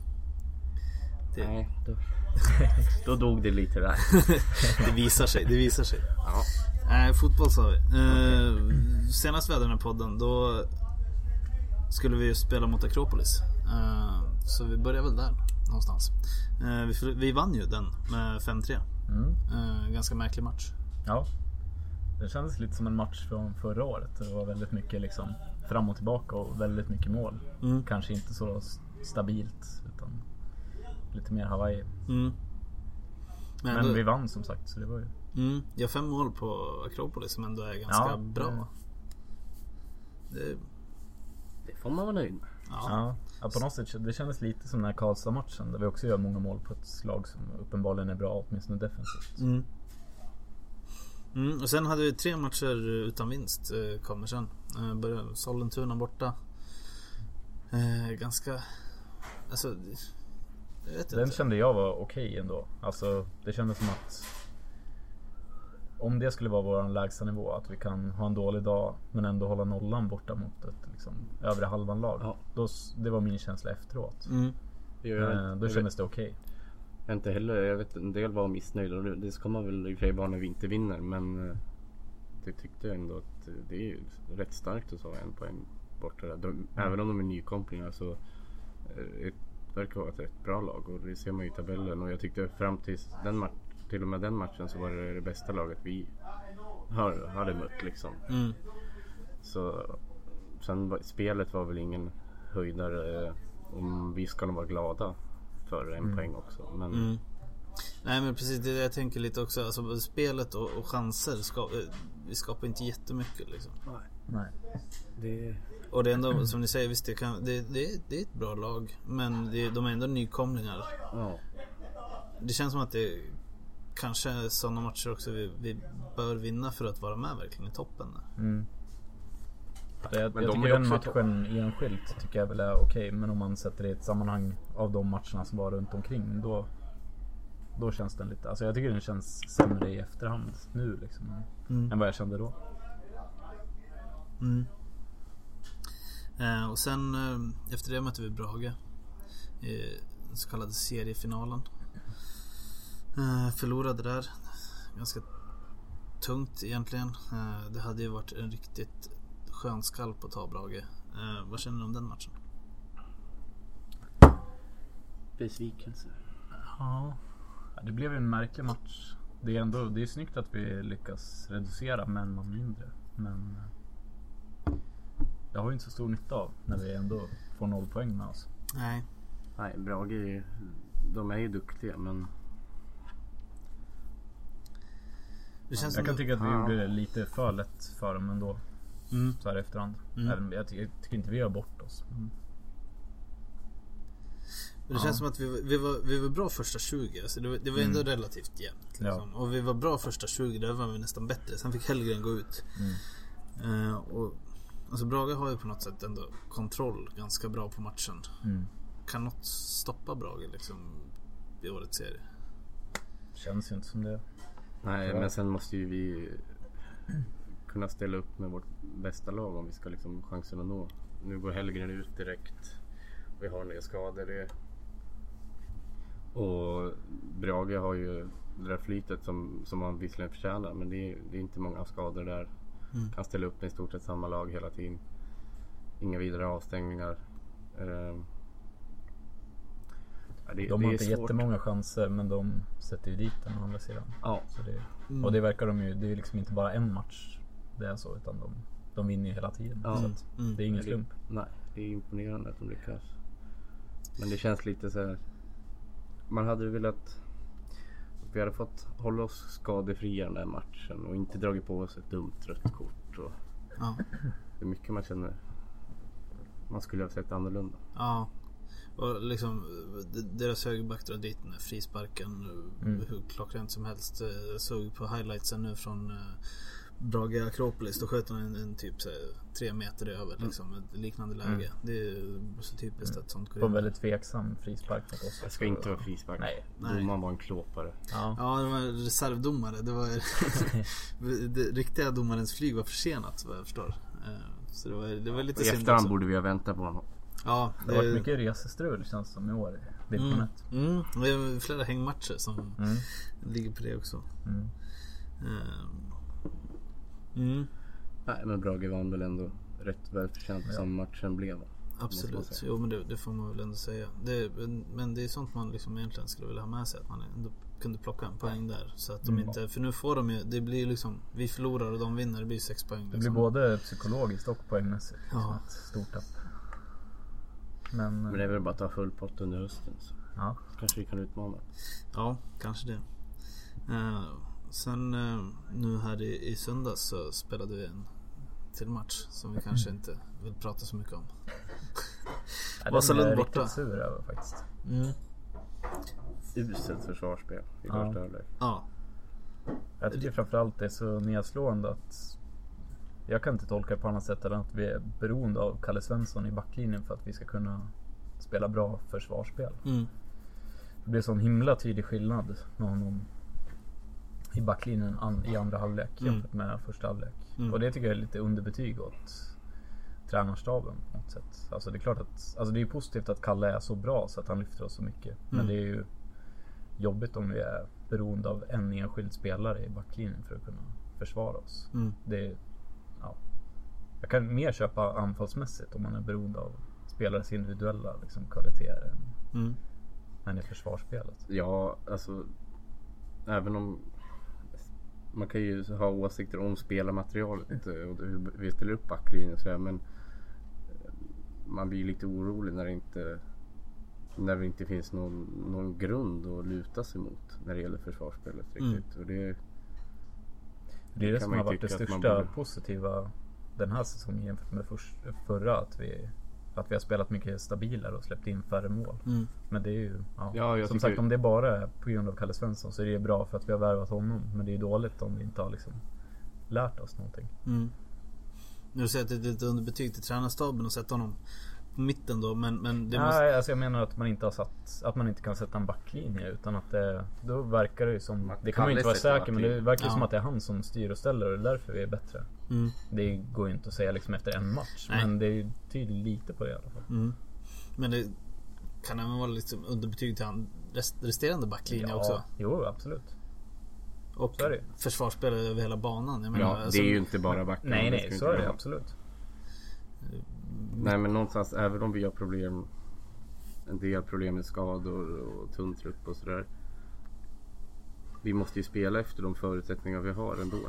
Då dog det lite där. Det visar sig. Ja. Fotboll sa vi. Senast vi hade den här podden, då skulle vi spela mot Akropolis. Så vi börjar väl där någonstans. Vi vann ju den med 5-3. Ganska märklig match. Ja. Det kändes lite som en match från förra året. Det var väldigt mycket liksom fram och tillbaka och väldigt mycket mål. Kanske inte så stabilt, utan lite mer Hawaii. Men vi vann som sagt, så det var ju... Jag har 5 mål på Akropolis som ändå är ganska bra. Det får man vara nöjd med. Ja, på något sätt. Det kändes lite som den här Karlstad-matchen där vi också gör många mål på ett lag som uppenbarligen är bra, åtminstone defensivt. Och sen hade vi 3 matcher utan vinst kommer sen. Sollentuna borta. Ganska... Alltså... Den kände jag var okej ändå. Alltså det kändes som att om det skulle vara vår lägsta nivå, att vi kan ha en dålig dag men ändå hålla nollan borta mot ett liksom övre halvan lag. Det var min känsla efteråt. Då kändes det okej. Jag inte heller, jag vet en del var missnöjda, och det ska man väl i och för sig vara när vi inte vinner, men det tyckte jag ändå att det är rätt starkt att ta en poäng borta där. Även om de är nykomlingar så verkar vara ett rätt bra lag, och det ser man ju i tabellen, och jag tyckte fram till till och med den matchen så var det bästa laget vi hade mött liksom. Så sen spelet var väl ingen höjdare, om vi ska nog vara glada för en poäng också, men nej, men precis det jag tänker lite också, alltså spelet och chanser vi skapar inte jättemycket liksom. Nej. Och det är ändå, som ni säger, visst det är ett bra lag, men de är ändå nykomlingar. Ja. Det känns som att det kanske är sådana matcher också vi bör vinna för att vara med verkligen i toppen. Jag tycker den matchen enskilt tycker jag väl är okej, men om man sätter det i ett sammanhang av de matcherna som var runt omkring, då känns den lite, alltså jag tycker den känns sämre i efterhand nu liksom, än vad jag kände då. Och sen efter det mötte vi Brage i den så kallade seriefinalen. Förlorade där ganska tungt egentligen. Det hade ju varit en riktigt skön skalp att ta Brage. Vad känner du om den matchen? Besvikelse. Ja, det blev ju en märklig match. Det är snyggt att vi lyckas reducera med en man mindre, men jag har ju inte så stor nytta av när vi ändå får 0 poäng med oss. Nej, Brage, de är ju duktiga, men det känns jag kan tycka att vi gjorde det lite för lätt för dem ändå. Så här efterhand. Jag tycker inte vi har bort oss. Det känns som att vi var bra första 20, alltså det var ändå relativt jämnt liksom. Ja. Och vi var bra första 20, där var vi nästan bättre. Sen fick Hellgren gå ut. Och alltså Brage har ju på något sätt ändå kontroll ganska bra på matchen. Kan något stoppa Brage liksom i årets serie? Känns ju inte som det. nej, men sen måste ju vi kunna ställa upp med vårt bästa lag om vi ska liksom chansen att nå. Nu går Hellgren ut direkt. Vi har nya skador. Och Brage har ju det där flytet som man visserligen förtjänar, men det är inte många skador där. Kan ställa upp med i stort sett samma lag hela tiden. Inga vidare avstängningar. De har inte jättemånga chanser, men de sätter ju dit den å andra sidan. Ja. Så och det verkar de ju, det är liksom inte bara en match det är så, utan de vinner ju hela tiden. Så att det är ingen slump. Nej, det är imponerande att de lyckas. Men det känns lite så här, man hade velat att vi hade fått hålla oss skadefria den där matchen och inte dragit på oss ett dumt rött kort. Och det är mycket man känner man skulle ha sett annorlunda. Ja. Och liksom deras högerback drar dit den här frisparken hur klockrent som helst. Såg på highlightsen nu från Brage Akropolis, då sköt han en typ så här, 3 meter över liksom, ett liknande läge. Det är så typiskt att sånt går. På en väldigt tveksam frispark mot oss. Det ska inte vara frispark. Nej. Domaren var en klåpare. Ja, det var reservdomare. Det var det riktiga domarens flyg var försenat, vad jag förstår. Så det var lite synd. I efterhand borde vi ha väntat på honom. Ja, det har varit mycket resestrul känns som i år. Det är det är flera hängmatcher som ligger på det också. Nej, men Brage vann väl ändå rätt välförtjänt som matchen blev. Absolut, jo, men det får man väl ändå säga. Men det är sånt man liksom egentligen skulle vilja ha med sig, att man ändå kunde plocka en poäng där, så att de inte, för nu får de ju, det blir liksom, vi förlorar och de vinner, det blir 6 poäng liksom. Det blir både psykologiskt och poängmässigt liksom, ett stort tapp. Men det är väl bara att ta full pott under hösten, så kanske vi kan utmana. Ja, kanske det. Sen nu här i söndags så spelade vi en till match som vi kanske inte vill prata så mycket om. Vasalund borta. Sur över faktiskt. Uselt försvarsspel i första halvlek. Ja. Jag tycker framförallt det är så nedslående att jag kan inte tolka det på annat sätt än att vi är beroende av Kalle Svensson i backlinjen för att vi ska kunna spela bra försvarsspel. Det blir sån himla tydlig skillnad med honom i backlinjen i andra halvlek jämfört med första halvlek. Och det tycker jag är lite underbetyg åt tränarstaben på något sätt. Alltså det är klart att, alltså det är positivt att Kalle är så bra så att han lyfter oss så mycket. Men det är ju jobbigt om vi är beroende av en enskild spelare i backlinjen för att kunna försvara oss. Det är, Jag kan mer köpa anfallsmässigt om man är beroende av spelares individuella liksom, kvaliteter än i försvarsspelet. Ja, alltså även om man kan ju ha åsikter om spelarmaterialet och hur vi ställer upp backlinjen och sådär, men man blir lite orolig när det inte finns någon grund att luta sig mot när det gäller försvarsspelet riktigt. Och det är det som har varit det största positiva den här säsongen jämfört med förra, att vi har spelat mycket stabilare och släppt in färre mål. Men det är ju som sagt, om det bara är på grund av Kalle Svensson så är det bra för att vi har värvat honom, men det är dåligt om vi inte har liksom lärt oss någonting. Nu säger att det är ett underbetyg till tränarstaben och sätta honom på mitten då, men det alltså jag menar att man inte kan sätta en backlinje, utan att då verkar det ju som, det kan man inte vara säker, men det verkar som att det är han som styr och ställer, och det är därför vi är bättre. Det går ju inte att säga liksom efter en match. Nej. Men det tyder lite på det i alla fall. Men det kan även vara liksom underbetyg till han resterande backlinje också. Jo, absolut. Och försvarsspel över hela banan. Jag menar, det är ju inte bara backen. Nej, så är det absolut. Nej, men någonstans, även om vi har problem, en del problem med skador och tunn trupp och sådär, vi måste ju spela efter de förutsättningar vi har ändå.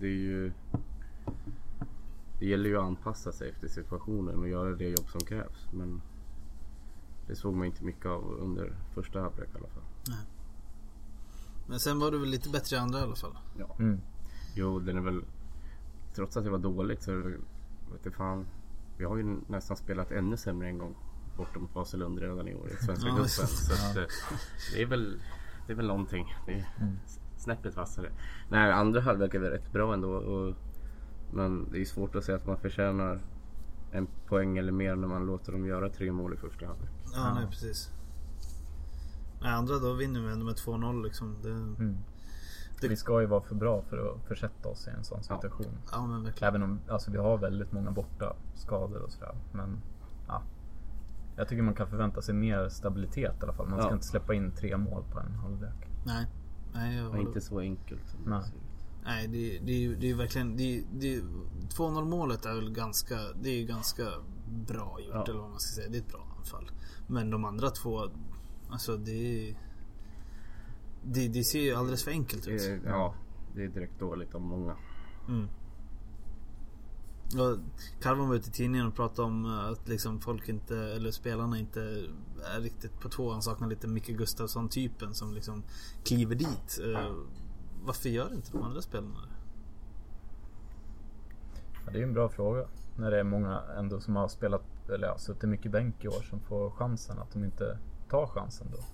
Det gäller ju att anpassa sig efter situationen och göra det jobb som krävs, men det såg man inte mycket av under första halvlek i alla fall. Nej. Men sen var det väl lite bättre i andra i alla fall. Ja. Jo, den är väl, trots att det var dåligt så är det väl, vet du fan, vi har ju nästan spelat ännu sämre en gång borta mot Vasalund redan i år i Svenska cupen. Så att, det är väl någonting. Det är snäppet vassare. Nej, andra halvlek är väl rätt bra ändå, men det är svårt att säga att man förtjänar en poäng eller mer när man låter dem göra 3 mål i första halvlek. Ja, nej, precis. Nej, andra då vinner vi ändå med 2-0 liksom. Vi ska ju vara för bra för att försätta oss i en sån situation. Ja, men verkligen. Även om vi har väldigt många borta skador och sådär. Men jag tycker man kan förvänta sig mer stabilitet i alla fall. Man ska inte släppa in 3 mål på en halvlek. Nej, det är inte så enkelt. Nej, det är verkligen 2-0 målet är väl ganska bra gjort, eller vad man ska säga. Det är ett bra anfall. Men de andra två, alltså det ser ju alldeles för enkelt ut. Ja, det är direkt dåligt av många. Carvan var ute i tidningen och pratade om att liksom folk inte, eller spelarna inte är riktigt på tå. Han saknar lite Micke Gustafsson-typen som liksom kliver dit. Varför gör inte de andra spelarna det? Ja, det är en bra fråga. När det är många ändå som har spelat, eller suttit mycket bänk i år, som får chansen, att de inte tar chansen då.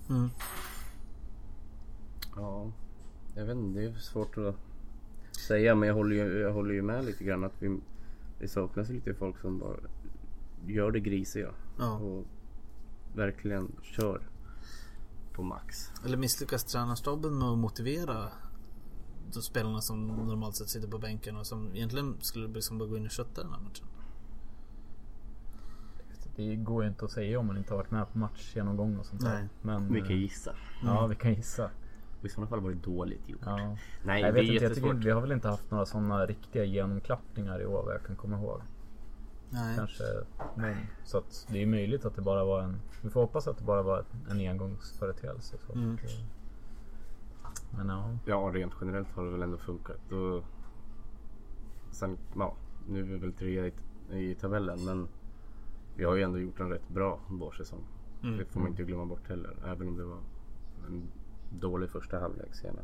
Ja, jag vet inte, det är svårt att säga, men jag håller ju med lite grann att det saknas lite folk som bara gör det grisiga och verkligen kör på max. Eller misslyckas tränarstaben med att motivera de spelarna som normalt sett sitter på bänken och som egentligen skulle liksom bara gå in och kötta den här matchen. Det går ju inte att säga om man inte har varit med på matchgenomgång och sånt där. Men vi kan gissa. Ja, vi kan gissa. Och i sådana fall var det dåligt gjort. Ja. Nej, jag vet inte, jag tycker vi har väl inte haft några sådana riktiga genomklappningar i år, vad jag kan komma ihåg. Nej. Kanske någon. Så att det är möjligt att det bara var vi får hoppas att det bara var en engångsföreteelse. Så men ja, rent generellt har det väl ändå funkat. Och sen, nu är vi väl 3 i tabellen, men vi har ju ändå gjort en rätt bra vårsäsong. Det får man inte glömma bort heller, även om det var en dålig första halvlek senare.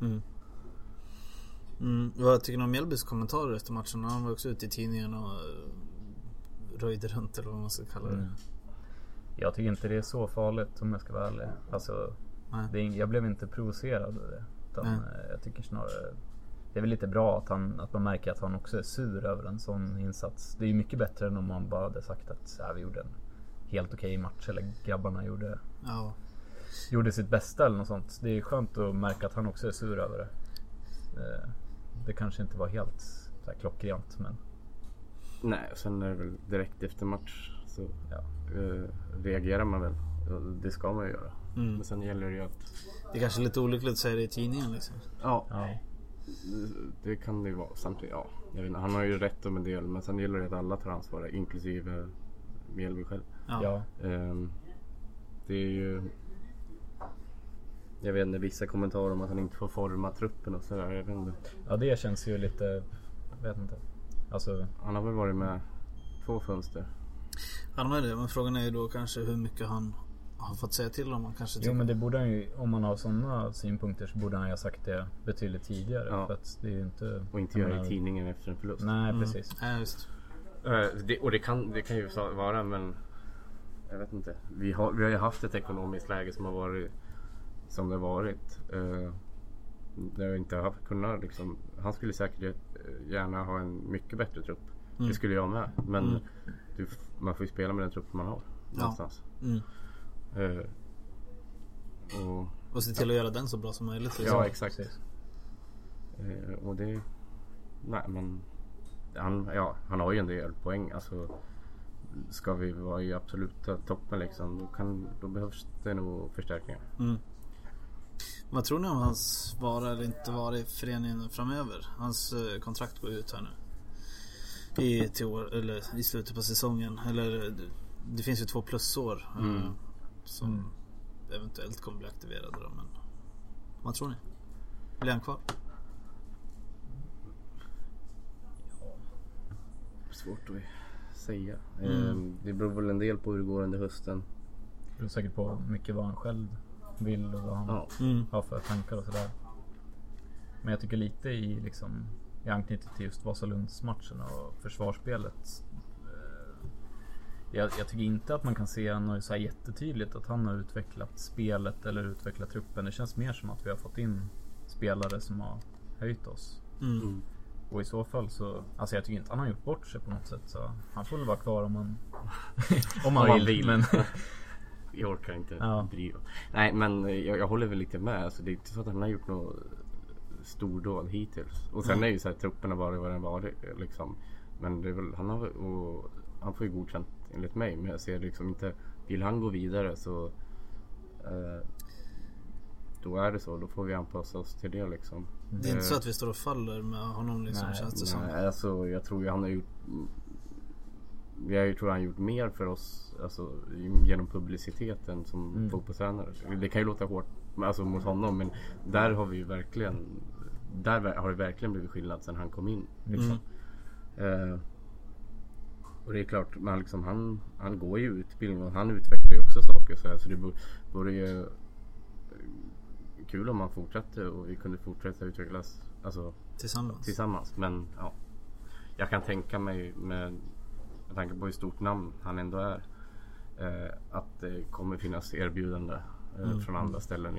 Vad tycker ni om Mjällbys kommentarer efter matchen? Han var också ute i tidningen och röjde runt, eller vad man ska kalla det. Jag tycker inte det är så farligt, om jag ska vara ärlig. Alltså, jag blev inte provocerad av det. Utan jag tycker snarare det är väl lite bra att man märker att han också är sur över en sån insats. Det är ju mycket bättre än om man bara hade sagt att vi gjorde en helt okej match, eller grabbarna gjorde sitt bästa eller något sånt. Det är skönt att märka att han också är sur över det. Det kanske inte var helt så här klockrent, men nej, sen är det väl direkt efter match så reagerar man väl. Det ska man ju göra. Men sen gäller det ju att det är kanske lite olyckligt att säga det i tidningen liksom. Ja. det kan det ju vara. Samtidigt, ja, jag vet inte, han har ju rätt om en del, men sen gäller det att alla tar ansvar, inklusive Mjällby själv. Ja. Det är ju, jag vet inte, vissa kommentarer om att han inte får forma truppen och sådär, jag vet inte. Ja, det känns ju lite, vet inte. Alltså, han har väl varit med 2 fönster. Han har det, men frågan är ju då kanske hur mycket han har fått säga till om. Han kanske jo, men det borde han ju, om man har sådana synpunkter så borde han ju ha sagt det betydligt tidigare. Ja. För att det är ju inte... Och inte göra i tidningen efter en förlust. Nej, precis. Ja, just. Och det kan ju vara, men jag vet inte. Vi har ju haft ett ekonomiskt läge som har varit som det varit. Där jag inte har kunnat liksom, han skulle säkert gärna ha en mycket bättre trupp. Det skulle jag med. Men man får ju spela med den trupp man har någonstans. Och se till att göra den så bra som möjligt. Ja, exakt. Och det, nej, men han har ju en del poäng. Alltså, ska vi vara i absoluta toppen liksom, då behövs det nog förstärkningar. Vad tror ni om hans vara eller inte vara i föreningen framöver? Hans kontrakt går ut här nu i slutet på säsongen. Eller det finns ju 2 plusår som eventuellt kommer bli aktiverade då, men vad tror ni? Blir han kvar? Svårt att säga. Det beror väl en del på hur det går under hösten. Det beror säkert på mycket vad han själv vill och vad han har för tankar och sådär. Men jag tycker lite i anknytning till just Vasalundsmatchen och försvarsspelet. Jag tycker inte att man kan se något så här jättetydligt att han har utvecklat spelet eller utvecklat truppen. Det känns mer som att vi har fått in spelare som har höjt oss. Och i så fall så, alltså jag tycker inte han har gjort bort sig på något sätt, så han får väl vara kvar om man om man vill. Men jag orkar inte bry. Nej, men jag håller väl lite med. Alltså, det är inte så att han har gjort något stordåd hittills. Och sen är ju så här, trupperna varit vad den varit liksom. Men det är väl, han får ju godkänt enligt mig. Men jag ser liksom inte, vill han gå vidare så då är det så. Då får vi anpassa oss till det liksom. Det är inte så att vi står och faller med honom liksom, känns det som. Nej, alltså jag tror ju han har gjort, jag tror han har gjort mer för oss, alltså genom publiciteten som fotbollstränare. Det kan ju låta hårt alltså mot honom, men där har vi ju verkligen, där har det verkligen blivit skillnad sen han kom in liksom. Och det är klart, man liksom, han går ju utbildning och han utvecklar ju också saker så det vore ju kul om man fortsatte och vi kunde fortsätta utvecklas alltså tillsammans. Men ja, jag kan tänka mig med tanke på hur stort namn han ändå är, att det kommer finnas erbjudande från andra ställen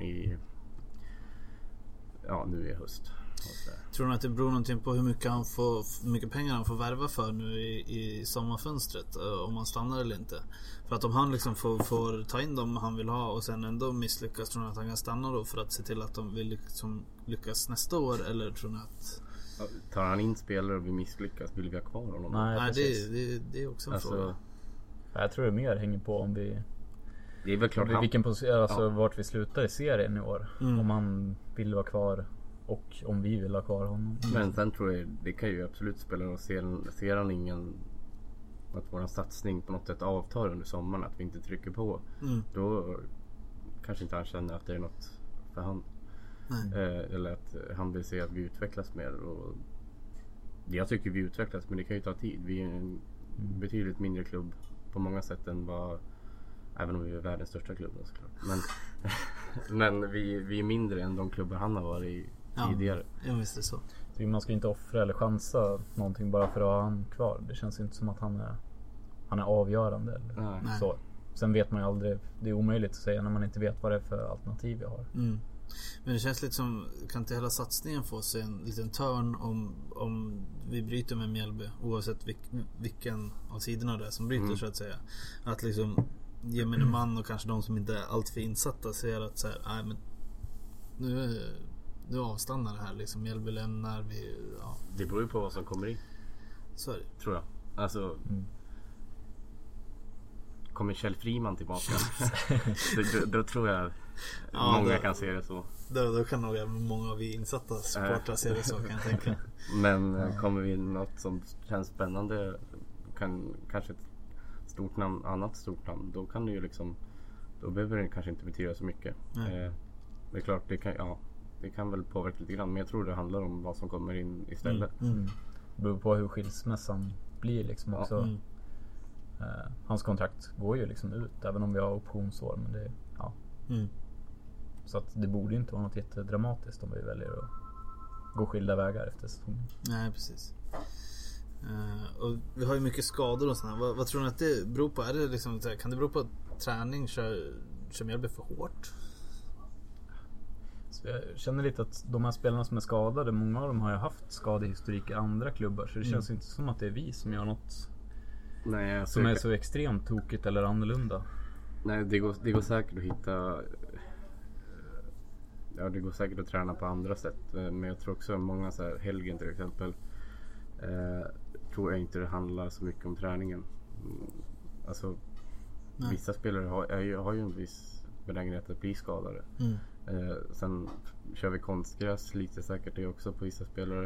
nu i höst. Tror ni att det beror någonting på hur mycket pengar han får värva för nu i sommarfönstret, om han stannar eller inte? För att om han liksom får ta in dem han vill ha och sen ändå misslyckas, tror ni att han kan stanna då för att se till att de vill liksom lyckas nästa år? Eller tror ni att tar han in spelare och vi misslyckas, vill vi ha kvar honom? Nej, det är också en fråga. Jag tror det mer hänger på om vi, det är väl klart vilken position, vart vi slutar i serien i år. Om han vill vara kvar och om vi vill ha kvar honom. Men sen tror jag det kan ju absolut spela och ser han ingen att våran satsning på något sätt avtar under sommaren, att vi inte trycker på, då kanske inte han känner att det är något för han. Eller att han vill se att vi utvecklas mer. Och jag tycker vi utvecklas, men det kan ju ta tid. Vi är en betydligt mindre klubb på många sätt än även om vi är världens största klubb såklart. Men vi är mindre än de klubbar han har varit i tidigare. Ja, visst är det så. Man ska inte offra eller chansa någonting bara för att ha han kvar. Det känns inte som att han är avgörande eller så. Sen vet man ju aldrig, det är omöjligt att säga när man inte vet vad det är för alternativ vi har. Men det känns lite som, kan inte hela satsningen få sig en liten törn om vi bryter med Mjällby, oavsett vilken av sidorna det är som bryter så att säga. Att liksom gemene man och kanske de som inte är alltför insatta ser att så här, nej men nu avstannar det här liksom, Mjällby lämnar vi, Det beror ju på vad som kommer in. Så är det. Tror jag. Alltså kommer Kjell Friman tillbaka. då tror jag många kan se det så. Då kan nog många av vi insatta supportrar se det så, kan jag tänka. Men kommer vi något som känns spännande, kanske ett stort namn, annat stort namn, då kan det ju liksom, då behöver det kanske inte betyda så mycket. Det är klart, det kan väl påverka lite grann, men jag tror det handlar om vad som kommer in istället. Det beror på hur skilsmässan blir liksom också. Hans kontrakt går ju liksom ut, även om vi har optionsår, men det, så att det borde inte vara något jättedramatiskt om vi väljer att gå skilda vägar efter säsongen. Nej, precis. Och vi har ju mycket skador och sådär. Vad tror ni att det beror på? Är det liksom, kan det bero på att träning kör Mjällby för hårt? Så jag känner lite att de här spelarna som är skadade, många av dem har ju haft skadehistorik i andra klubbar, så det känns inte som att det är vi som gör något som är så extremt tokigt eller annorlunda. Nej, det går säkert att hitta. Ja, det går säkert att träna på andra sätt. Men jag tror också många så här, Helgen till exempel, tror jag inte det handlar så mycket om träningen. Alltså, vissa spelare har ju en viss benägenhet att bli skadade. Sen kör vi konstgräs lite säkert det också på vissa spelare.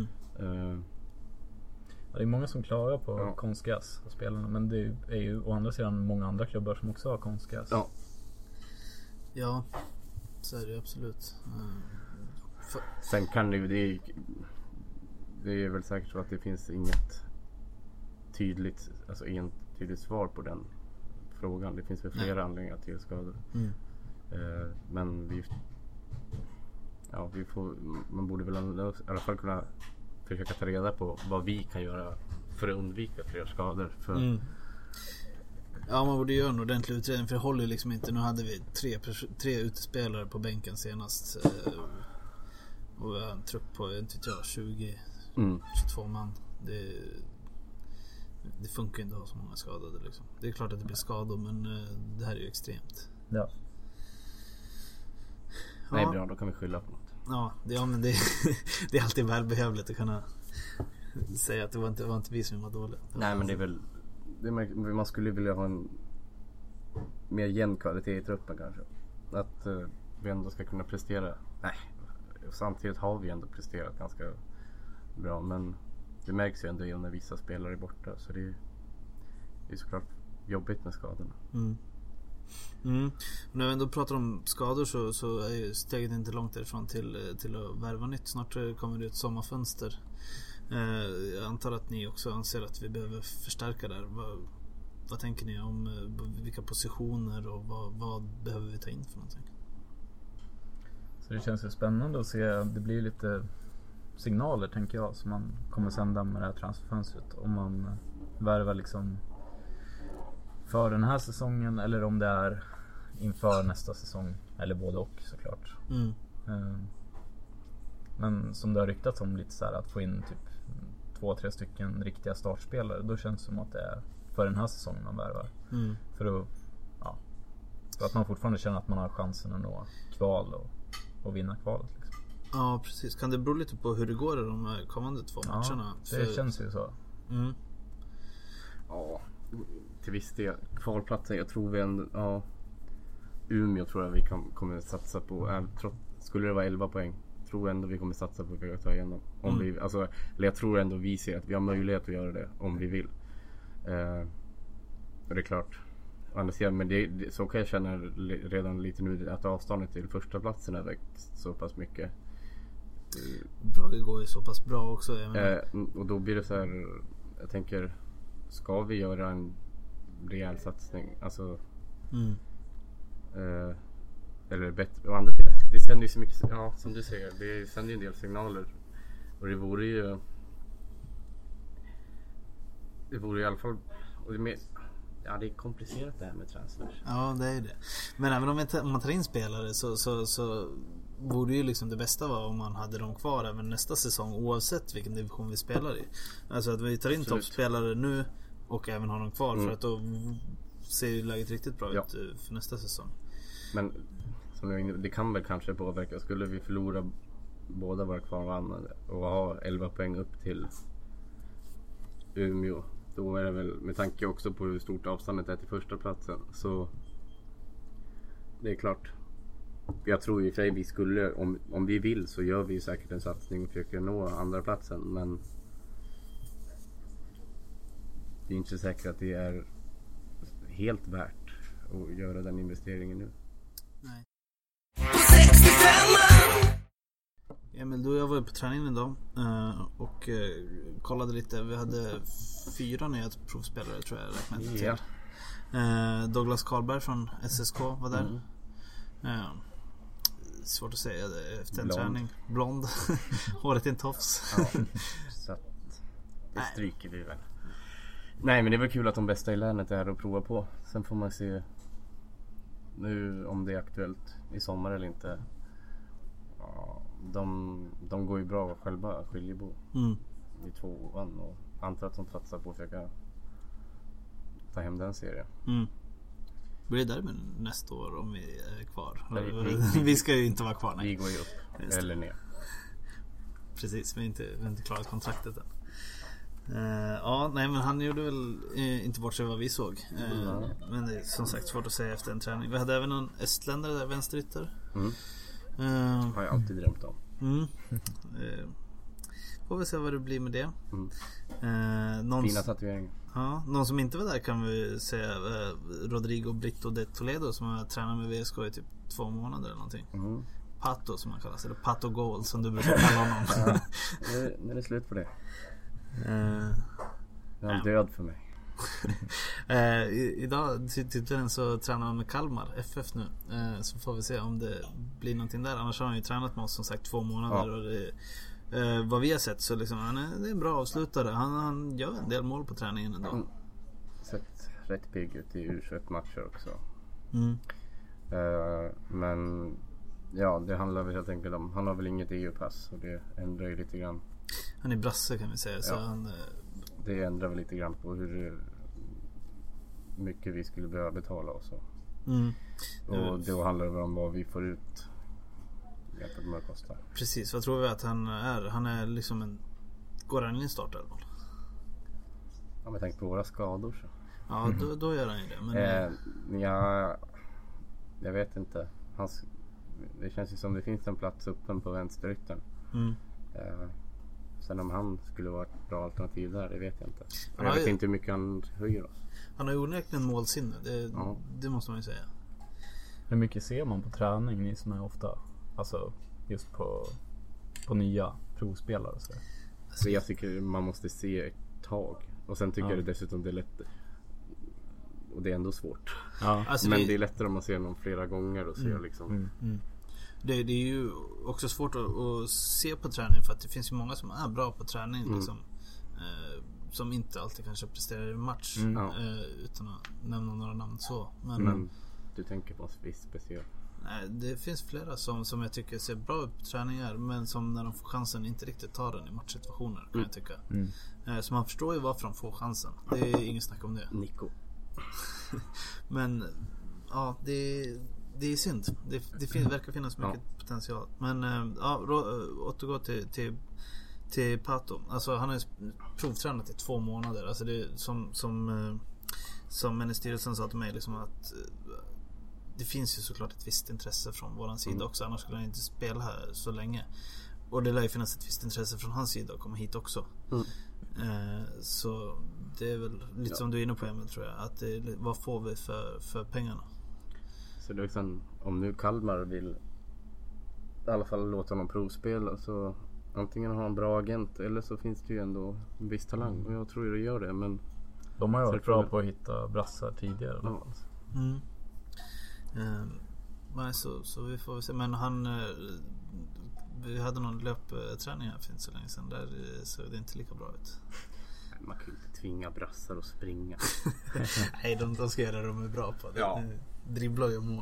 Det är många som klarar på konstgräs och spelarna, men det är ju å andra sidan många andra klubbar som också har konstgräs. Ja, så är det absolut. Sen kan det är väl säkert så att det finns inget tydligt, alltså entydigt svar på den frågan. Det finns väl flera anledningar till skador. Men man borde väl i alla fall kunna försöka ta reda på vad vi kan göra för att undvika fler skador. Ja, man borde göra en ordentlig utredning, för det håller ju liksom inte. Nu hade vi tre utespelare på bänken senast, och vi har en trupp på 20-22 man. Det funkar inte att ha så många skadade liksom. Det är klart att det blir skador, men det här är ju extremt. Ja. Nej, bra, då kan vi skylla på något. Ja, men det är alltid välbehövligt att kunna säga att det var inte vi som var dåliga. Nej, men det är väl man skulle vilja ha en mer jämn kvalitet i truppen kanske. Att vi ändå ska kunna prestera. Nej, samtidigt har vi ändå presterat ganska bra, men det märks ju ändå när vissa spelare är borta, så det är såklart jobbigt med skadorna. När vi ändå pratar om skador så är ju steget inte långt därifrån till att värva nytt. Snart kommer det ett sommarfönster. Jag antar att ni också anser att vi behöver förstärka där. Vad tänker ni om vilka positioner och vad behöver vi ta in för någonting? Så det känns ju spännande att se. Det blir lite signaler, tänker jag, som man kommer sända med det här transferfönstret. Om man värvar liksom för den här säsongen, eller om det är inför nästa säsong, eller både och såklart. Men som det har ryktats om lite så här, att få in typ 2-3 stycken riktiga startspelare, då känns det som att det är för den här säsongen man värvar. För att man fortfarande känner att man har chansen att nå kval och vinna kvalet liksom. Ja, precis. Kan det bero lite på hur det går i de här kommande 2 matcherna? Det känns ju så. Ja, till viss del. Kvalplatsen, jag tror vi ändå, Umeå tror jag vi kommer satsa på. Skulle det vara 11 poäng, tror jag ändå vi kommer satsa på att försöka ta igenom. Eller jag tror ändå vi ser att vi har möjlighet att göra det om vi vill. Och det är klart. Men så kan jag känna redan lite nu att avståndet till första platsen har växt så pass mycket. Brage går ju så pass bra också. Och då blir det så här, jag tänker, ska vi göra en rejäl satsning? Alltså, eller bättre. Och andra sidan, det sänder ju så mycket, som du säger, det sänder ju en del signaler. Och det vore ju i alla fall, och det är komplicerat det här med transfers. Ja, det är det. Men även om man tar in spelare så borde ju liksom det bästa vara om man hade dem kvar även nästa säsong, oavsett vilken division vi spelar i. Alltså att vi tar in toppspelare nu och även har dem kvar, för att då ser ju läget riktigt bra ut för nästa säsong. Men det kan väl kanske påverka. Skulle vi förlora båda våra kvarvarande och ha 11 poäng upp till Umeå, så är det väl med tanke också på hur stort avståndet är till första platsen. Så det är klart. Jag tror i och för sig vi skulle, om vi vill så gör vi säkert en satsning och försöker nå andra platsen. Men det är inte säkert att det är helt värt att göra den investeringen nu. Nej. Emil, du och jag var på träningen idag och kollade lite. Vi hade 4 nya provspelare tror jag räknat till. Ja. Douglas Karlberg från SSK var där. Svårt att säga det efter en träning. Blond. Håret i en tofs. Ja, så att det stryker vi väl. Nej, men det är väl kul att de bästa i länet är här och prova på. Sen får man se nu om det är aktuellt i sommar eller inte. Ja, de går ju bra själva, Skiljebo i 2:an och antar att de satsar på att försöka ta hem den serien. Blir det där med nästa år om vi är kvar? Vi ska ju inte vara kvar. Nej. Vi går ju upp eller ner. Precis, vi har inte klarat kontraktet än. Ja, nej, men han gjorde väl inte bort sig vad vi såg. Men det är som sagt svårt att säga efter en träning. Vi hade även någon estländare där, vänsterytter. Har jag alltid drömt om. Får vi se vad det blir med det. Fina tatueringar. Ja, någon som inte var där kan vi säga Rodrigo Brito de Toledo som har tränat med VSK i typ 2 månader eller någonting. Pato som han kallas, eller Pato Goal som du brukar kalla honom. Ja, nu är det slut på det. Jag är död för mig. Idag tydligen så tränar han med Kalmar FF nu. Så får vi se om det blir någonting där. Annars har han ju tränat med oss som sagt 2 månader. Och det, vad vi har sett så liksom, det är en bra avslutare. Han gör en del mål på träningen ändå. Sett rätt pigg ut i U21-matcher också. Men ja, det handlar väl helt enkelt om, han har väl inget EU-pass och det ändrar ju lite grann. Han är brasse kan vi säga. Så det ändrar väl lite grann på hur mycket vi skulle behöva betala och så. Och då handlar det om vad vi får ut jämfört med vad det kostar. Precis, vad tror vi att han är? Han är liksom går han in i startelvan? Ja, men tänk på våra skador så. Ja, då gör han ju det. Men jag vet inte. Det känns ju som det finns en plats öppen på vänsterytten. Sen om han skulle vara ett bra alternativ där, det vet jag inte. Jag vet inte hur mycket han höjer oss. Han har ju onekligen målsinne, det måste man ju säga. Hur mycket ser man på träning, ni som är ofta, alltså just på nya provspelare? Så jag tycker man måste se ett tag. Och sen tycker jag dessutom det är lätt. Och det är ändå svårt. Alltså men det är lättare om man ser någon flera gånger och ser liksom. Det är ju också svårt att se på träning för att det finns ju många som är bra på träning liksom, som inte alltid kanske presterar i match utan att nämna några namn så. Men du tänker på en viss speciell? Nej, det finns flera som jag tycker ser bra ut på träningar men som när de får chansen inte riktigt tar den i matchsituationer kan jag tycka. Så man förstår ju varför de får chansen. Det är ingen snack om det. Nico. Men ja, det är synd. Det verkar finnas mycket potential. Men återgå till Pato. Alltså han har provtränat i 2 månader. Alltså det är som ministerstyrelsen sa till mig liksom att det finns ju såklart ett visst intresse från våran sida också. Annars skulle han inte spela här så länge. Och det lär ju finnas ett visst intresse från hans sida att komma hit också. Så det är väl lite som du är inne på, Emil, tror jag. Att vad får vi för pengarna? Så det är liksom, om nu Kalmar vill i alla fall låta honom provspela, så antingen har han en bra agent eller så finns det ju ändå en viss talang. Och jag tror ju det gör det, men de har ju varit bra på att hitta brassar tidigare i alla fall. Nej, så vi får se. Men vi hade någon löpträning här för inte så länge sedan. Där såg det inte lika bra ut. Man kan ju inte tvinga brassar att springa. Nej, de ska göra det de är bra på. Dribbla och göra mål.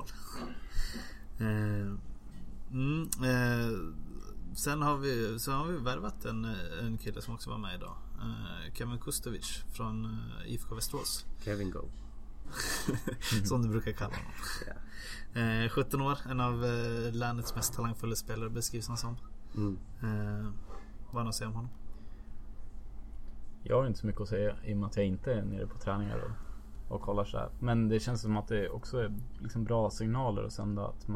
Sen har vi värvat en kille som också var med idag. Kevin Kustovic från IFK Västerås. Kevin Go. Som du brukar kalla honom. 17 år, en av länets mest talangfulla spelare beskrivs han som. Vad har du att säga om honom? Jag har inte så mycket att säga i och med att jag inte är nere på träningar och kollar så här. Men det känns som att det också är liksom bra signaler att sända att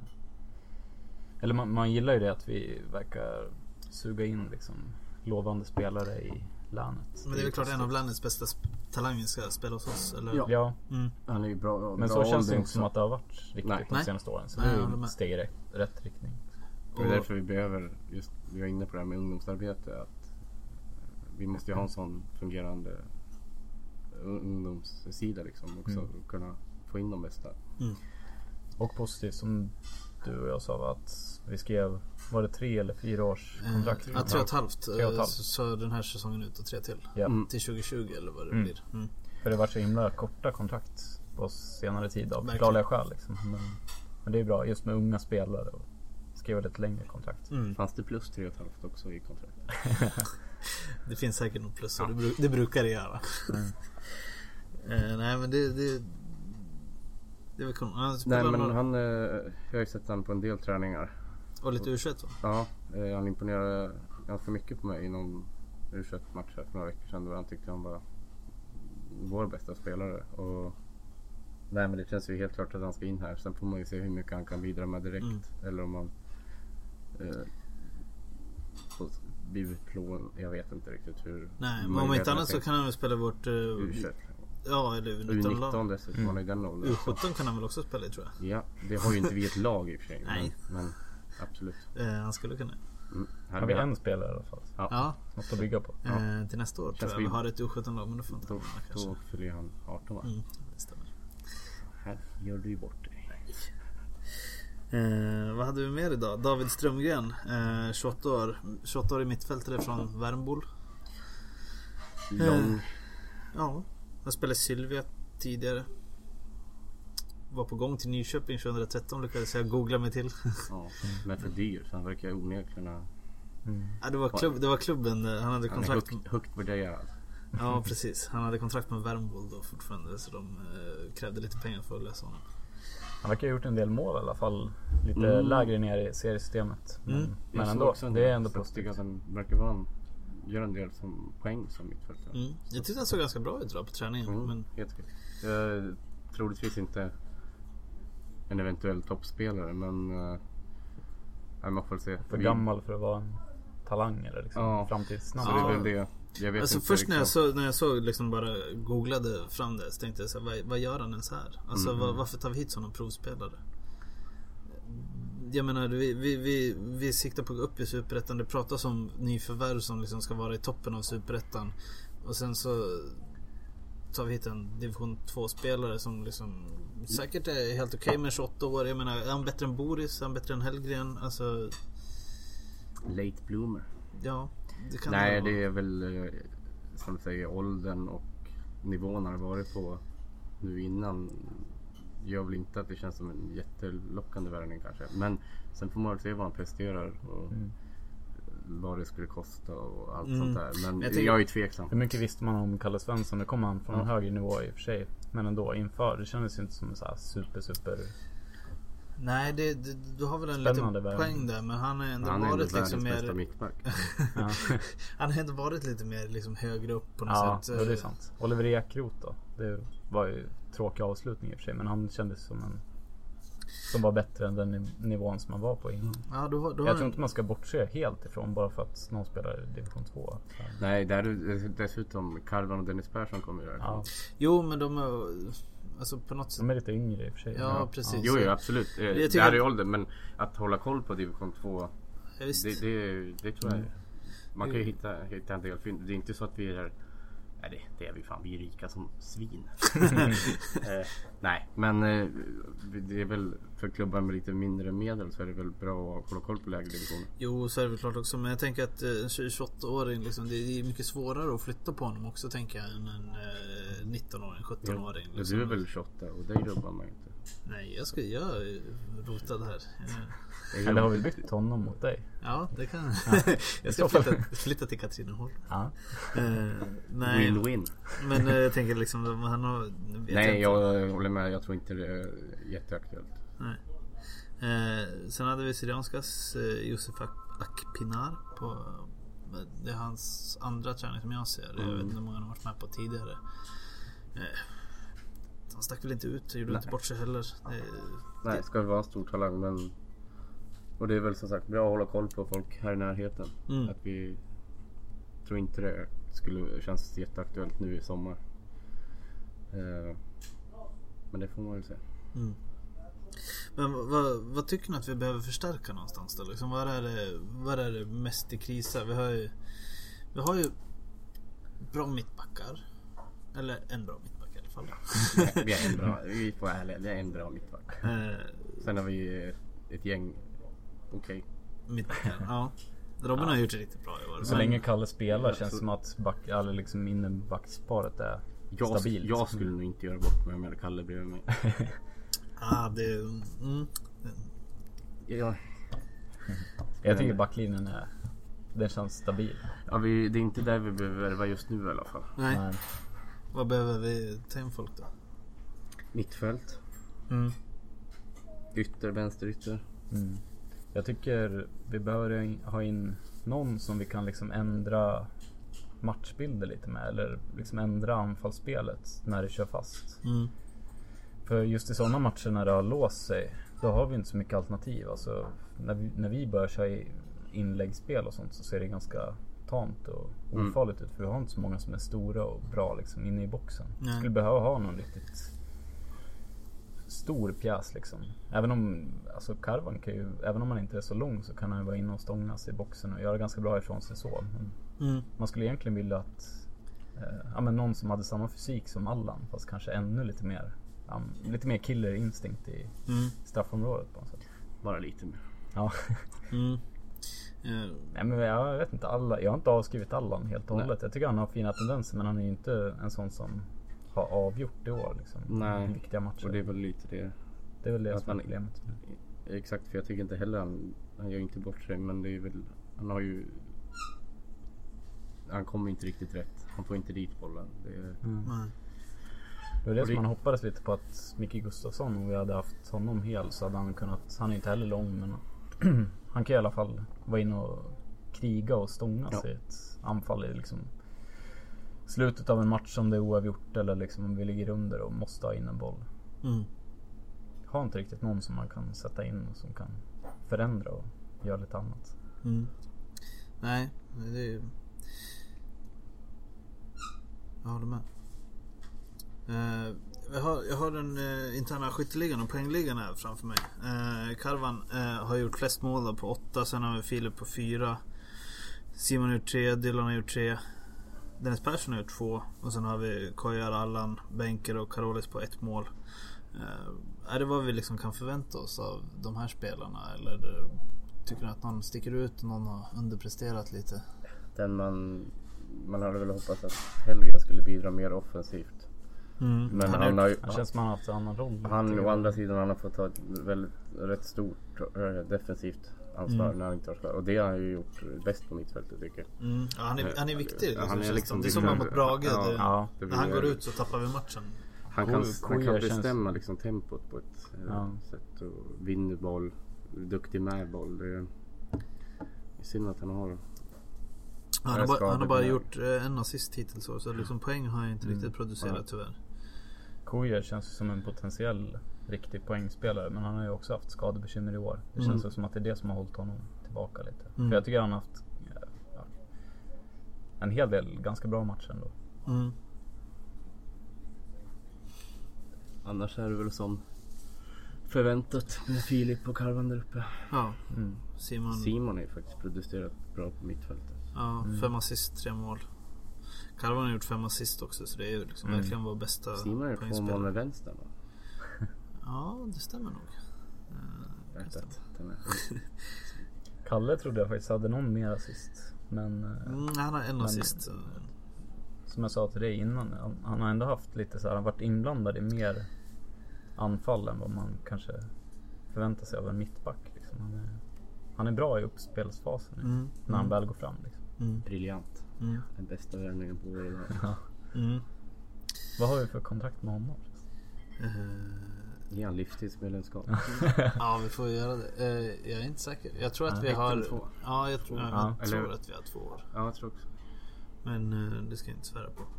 man gillar ju det att vi verkar suga in liksom lovande spelare i länet. Men det är väl klart en av länets bästa talanger ska spela hos oss, eller? Ja. Han är ju bra. Men bra så känns det inte också. som att det har varit riktigt de senaste åren. Så det är ett steg i rätt riktning. Det är därför vi behöver, just vi är inne på det här med ungdomsarbete, att vi måste ju ha en sån fungerande ungdomssida liksom också, kunna få in de bästa. Och positivt som du och jag sa att vi skrev, var det 3 eller 4 års kontrakt? 3,5 så den här säsongen ut och 3 till. Till 2020 eller vad det blir. För det var så himla korta kontrakt på senare tid av förklarliga skäl liksom. Men det är bra just med unga spelare och skriva lite längre kontrakt. Fanns det plus 3,5 också i kontrakt? Det finns säkert något plus, det brukar det göra. Nej men det är väl cool. Nej men jag har ju sett han på en del träningar. Och lite U21 va? Ja, han imponerade ganska mycket på mig i någon U21-match här för några veckor sedan, då han tyckte han var vår bästa spelare. Och nej men det känns ju helt klart att han ska in här. Sen får man ju se hur mycket han kan bidra med direkt. Eller om han blivit plån. Jag vet inte riktigt hur. Nej, men om inte annat så kan han väl spela vårt U21. Ja, eller U19 dessutom, han är i den åldern. U17 kan han väl också spela i, tror jag. Ja, det har ju inte vi ett lag i och för sig. Nej. Men absolut. Han skulle kunna. Har vi en spelare i alla fall. Ja. Något att bygga på. Till nästa år tror jag vi har ett U17-lag, men då får inte då fyller han 18 va? Det stämmer. Här gör du ju bort dig. Vad hade vi mer idag? David Strömgren, 28 år i mittfältare från Värmbol. Lång. Ja, han spelade Sylvia tidigare. Var på gång till Nyköping 2013, lyckades jag googla mig till. Ja, men för dyr, så han verkar onekligen. Ja, det var klubben, han hade kontrakt. Han är högt värderad. Ja, precis. Han hade kontrakt med Värmbol då fortfarande, så de krävde lite pengar för att lösa honom. Han verkar ha gjort en del mål i alla fall. Lite lägre ner i seriesystemet. Men ändå, det är ändå positivt. Att han verkar göra en del som poäng som mittfältare. Jag tyckte han såg ganska bra ut då på träningen. Men... Helt klart. Troligtvis inte en eventuell toppspelare, men man får se. För gammal för att vara en talang eller liksom framtidsnamn. Så det är väl det. Jag vet alltså inte först när jag såg liksom bara googlade fram det, så tänkte jag så här, vad gör han ens här? Alltså varför tar vi hit sådana provspelare? Jag menar, vi siktar på upp i Superettan. Det pratas om nyförvärv som liksom ska vara i toppen av Superettan. Och sen så tar vi hit en division 2-spelare som liksom säkert är helt okej med 28 år. Jag menar, är han bättre än Boris? Är han bättre än Hellgren? Alltså... Late bloomer. Ja, det kan det är väl som du säger, åldern och nivån har varit på nu innan. Gör väl inte att det känns som en jättelockande värvning kanske. Men sen får man se vad han presterar och vad det skulle kosta och allt sånt där. Men jag är tveksam. Hur mycket visste man om Kalle Svensson? Det kom han från en högre nivå i och för sig. Men ändå inför, det kändes ju inte som en så här super. Nej, du har väl en liten poäng där. Men han har ändå varit liksom mer... Han har ändå varit lite mer liksom högre upp på något sätt. Ja, det är sant. Oliver Ekroth då. Det var ju tråkig avslutning i och för sig. Men han kändes som var bättre än den nivån som man var på innan. Ja, jag tror inte man ska bortse helt ifrån bara för att någon spelar division 2. Nej, där är dessutom Carvan och Dennis Persson kommer ju där. Ja. Jo, men de är... Alltså på något sätt. De är lite yngre i och för sig. Ja, precis. Jo, absolut. Det här är ålder, men att hålla koll på division 2, det tror jag. Man kan ju hitta en del fynd. Det är inte så att vi är där. Nej, det är vi fan. Vi är rika som svin. Nej, men det är väl för klubbar med lite mindre medel, så är det väl bra att hålla koll på lägre divisioner. Jo, så är det väl klart också. Men jag tänker att en 28-åring liksom, det är mycket svårare att flytta på honom också, tänker jag, än en 19-åring, 17-åring. Ja, liksom. Du är väl 28 och dig rubbar man inte. Nej, jag är rotad här. Eller har vi bytt honom mot dig? Ja, det kan jag ska flytta till Katrineholm. Ja. Nej. Win-win. Men jag tänker liksom han har... Jag håller med. Jag tror inte det är jätteaktuellt. Nej. Sen hade vi Syrianskas Josef Akpinar på Det är hans andra träning som jag ser. Jag vet inte hur många han har varit med på tidigare. Han stack väl inte ut, gjorde inte bort sig heller. Nej, ska vara en stor talang, men och det är väl som sagt bra att hålla koll på folk här i närheten. Att vi tror inte det skulle kännas jätteaktuellt nu i sommar. Men det får man väl se. Men vad tycker ni att vi behöver förstärka någonstans då? Liksom, vad är det mest i kriser? Vi har ju bra mittbackar. Eller en bra mittback i alla fall. Vi får ärliga, det är en bra mittback. Sen har vi ett gäng mittbackar, ja. Robin har gjort det riktigt bra i år. Så länge Kalle spelar känns som att liksom innerbacksparet är stabilt. Jag skulle nog inte göra bort mig om jag hade Kalle bredvid mig. Ja. Jag tycker backlinjen den känns stabil. Ja, det är inte där vi behöver värva just nu i alla fall. Nej. Vad behöver vi ta in folk då? Mittfält. Vänsterytter. Jag tycker vi behöver ha in någon som vi kan liksom ändra matchbilder lite med, eller liksom ändra anfallsspelet när det kör fast. För just i sådana matcher när det har låst sig, då har vi inte så mycket alternativ. Alltså, när vi börjar köra inläggsspel och sånt, så ser det ganska tamt och ofarligt ut, för vi har inte så många som är stora och bra liksom inne i boxen. Vi skulle behöva ha någon riktigt stor pjäs liksom. Även om alltså Karvan kan ju, även om man inte är så lång, så kan han vara inne och stångas i boxen och göra ganska bra ifrån sig så. Men man skulle egentligen vilja att men någon som hade samma fysik som Allan, fast kanske ännu lite mer killer instinkt i straffområdet på något sätt. Bara lite mer. Ja. Nej, men jag vet inte, jag har inte avskrivit Allan helt och hållet. Jag tycker han har fina tendenser, men han är ju inte en sån som har avgjort i år liksom. Nej, viktiga matcher. och det är väl lite det. Det är väl det som är problemet. Exakt, för jag tycker inte heller han gör inte bort sig, men det är väl, han kommer inte riktigt rätt. Han får inte dit bollen. Det var det som man hoppades lite på, att Micke Gustafsson, om vi hade haft honom hel, så hade han kunnat, han är inte heller lång, men han kan i alla fall vara in och kriga och stångas i ett anfall i liksom slutet av en match som det är oavgjort, eller liksom om vi ligger under och måste ha in en boll. Har inte riktigt någon som man kan sätta in och som kan förändra och göra lite annat. Nej, det är ju... Jag håller med. Jag har den interna skytteligan och poängligan här framför mig. Karvan har gjort flest mål på 8. Sen har vi Filip på 4. Simon har gjort 3. Dylan har gjort 3. Dennis Persson har gjort 2. Och sen har vi Kojar, Allan, Benker och Karolis på 1 mål. Är det vad vi liksom kan förvänta oss av de här spelarna? Eller tycker ni att någon sticker ut och någon har underpresterat lite? Den man hade väl hoppats att Helgen skulle bidra mer offensivt. Men han känns som han har haft en annan roll. Han å andra sidan, han har fått ta ett rätt stort defensivt ansvar när han inte har skadat. Och det har han ju gjort bäst på mittfältet, tycker jag. Ja, han är viktig. Liksom, han är liksom, det är som han mot Brage. När han går ut så tappar vi matchen. Han kan bestämma liksom tempot på ett sätt och vinner boll, duktig med boll. Det är synd att han har. Han har bara gjort en assist hittills, så liksom poäng har jag inte riktigt producerat tyvärr. Koyer känns som en potentiell riktig poängspelare, men han har ju också haft skadebekymmer i år. Det känns som att det är det som har hållit honom tillbaka lite. För jag tycker han har haft en hel del ganska bra matcher ändå. Annars är det väl som förväntat med Filip och Karvan där uppe. Ja. Simon har ju faktiskt producerat bra på mittfältet. Ja, 5 assist, 3 mål. Karvan har gjort 5 assist också, så det är ju liksom verkligen vår bästa Simon har gjort 2 mål med vänster, va? Ja, det stämmer nog. Kalle trodde jag faktiskt hade någon mer assist, men han har en assist. Som jag sa till dig innan, han har ändå haft lite så här, han har varit inblandad i mer anfall än vad man kanske förväntar sig av en mittback liksom. Han är bra i uppspelsfasen när han väl går fram liksom. Briljant. Den bästa värvningen på året. Vad har vi för kontrakt med honom? Ge en livstidsmedlemskap. Ja, vi får göra det. Jag är inte säker. Jag tror att vi har 2. Ja, jag tror att vi har 2 år. Ja, jag tror också. Men det ska jag inte svära på.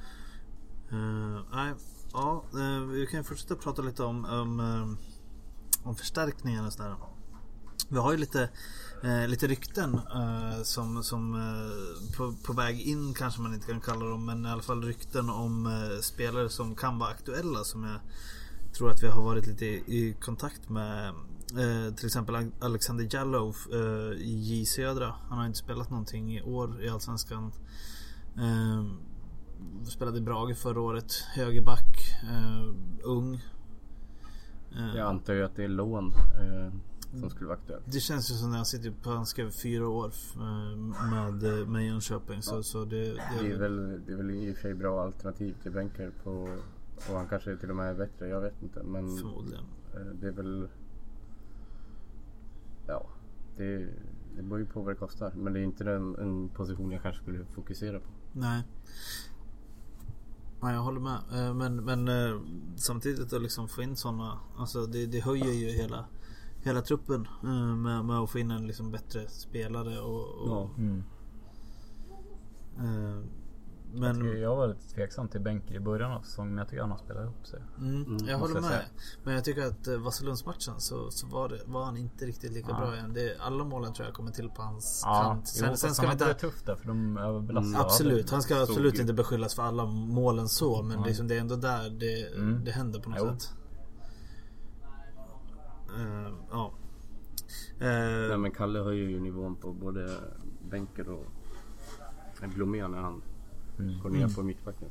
Nej, ja, vi kan fortsätta prata lite om förstärkningarna och sådär. Vi har ju lite rykten som på väg in, kanske man inte kan kalla dem, men i alla fall rykten om spelare som kan vara aktuella, som jag tror att vi har varit lite i kontakt med. Till exempel Alexander Jallow i J Södra. Han har inte spelat någonting i år i Allsvenskan. Spelade i Brage förra året. Högerback, ung. Jag antar ju att det är lån som skulle vara aktuellt. Det känns ju som när han sitter på, han skrev 4 år med Jönköping. Så det är väl i och för sig bra alternativ till bänker på, och han kanske till och med är bättre, jag vet inte, men förmodligen. Det är väl, ja, det beror ju på vad det kostar, men det är inte en position jag kanske skulle fokusera på. Nej, jag håller med. Men samtidigt att liksom få in sådana, alltså det höjer ju hela truppen med att få in en liksom bättre spelare och men jag var lite tveksam till bänken i början av säsongen, men jag tycker han har spelat upp sig. Jag håller med. Men jag tycker att Vasalundsmatchen så var han inte riktigt lika bra igen. Alla målen tror jag kommer till på hans kant. Sen ska det är tufft där, för de överbelastade. Absolut, han ska absolut inte beskyllas för alla målen så, men liksom det är ändå där det händer på något sätt. Nej, men Kalle höjer ju nivån på både bänker och Blomé när han går ner på mittbacken.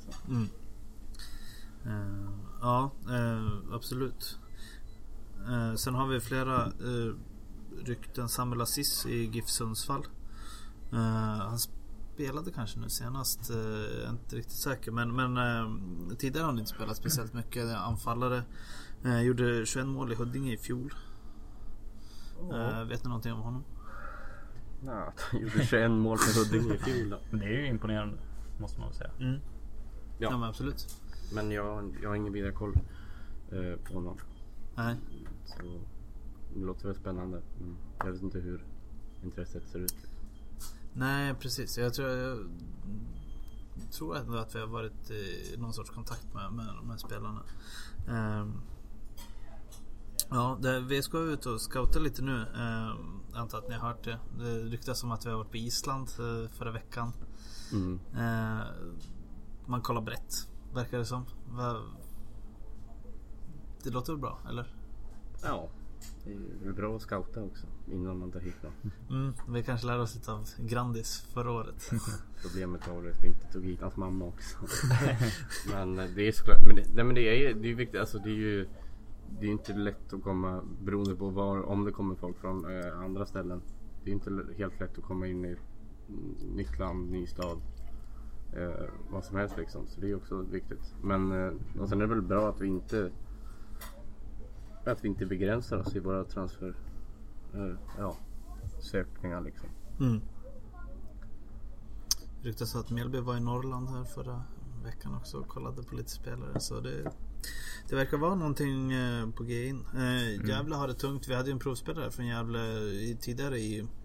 Absolut. Sen har vi flera rykten. Samuel Aziz i GIF Sundsvall. Han spelade kanske nu senast, jag är inte riktigt säker, men tidigare har han inte spelat speciellt mycket. Anfallare, gjorde 21 mål i Huddinge i fjol. Vet ni någonting om honom? Nej, han gjorde 21 mål för Huddinge i fjol. Det är ju imponerande, måste man väl säga. Ja, men absolut. Men jag har ingen vidare koll på honom. Nej. Så det låter väl spännande, men jag vet inte hur intresset ser ut. Nej, precis. Jag tror ändå att vi har varit i någon sorts kontakt med de här spelarna. Vi ska ut och scouta lite nu. Jag antar att ni har hört det. Det ryktas om att vi har varit på Island förra veckan. Man kollar brett, verkar det som. Det låter bra, eller? Ja, det är bra att scouta också innan man tar hit någon. Vi kanske lär oss lite av Grandis förra året. Problemet var att vi inte tog hit hans mamma också. Men det är såklart, men det är ju viktigt, alltså det är ju inte lätt att komma, beroende på om det kommer folk från andra ställen. Det är inte helt lätt att komma in i ett nytt land, ny stad, vad som helst liksom. Så det är också viktigt. Men och sen är det väl bra att vi inte begränsar oss i våra transfer sökningar liksom. Ryktas att Mjällby var i Norrland här förra veckan också och kollade på lite spelare, så det verkar vara någonting på G in. Gävle har det tungt. Vi hade ju en provspelare från Gävle tidigare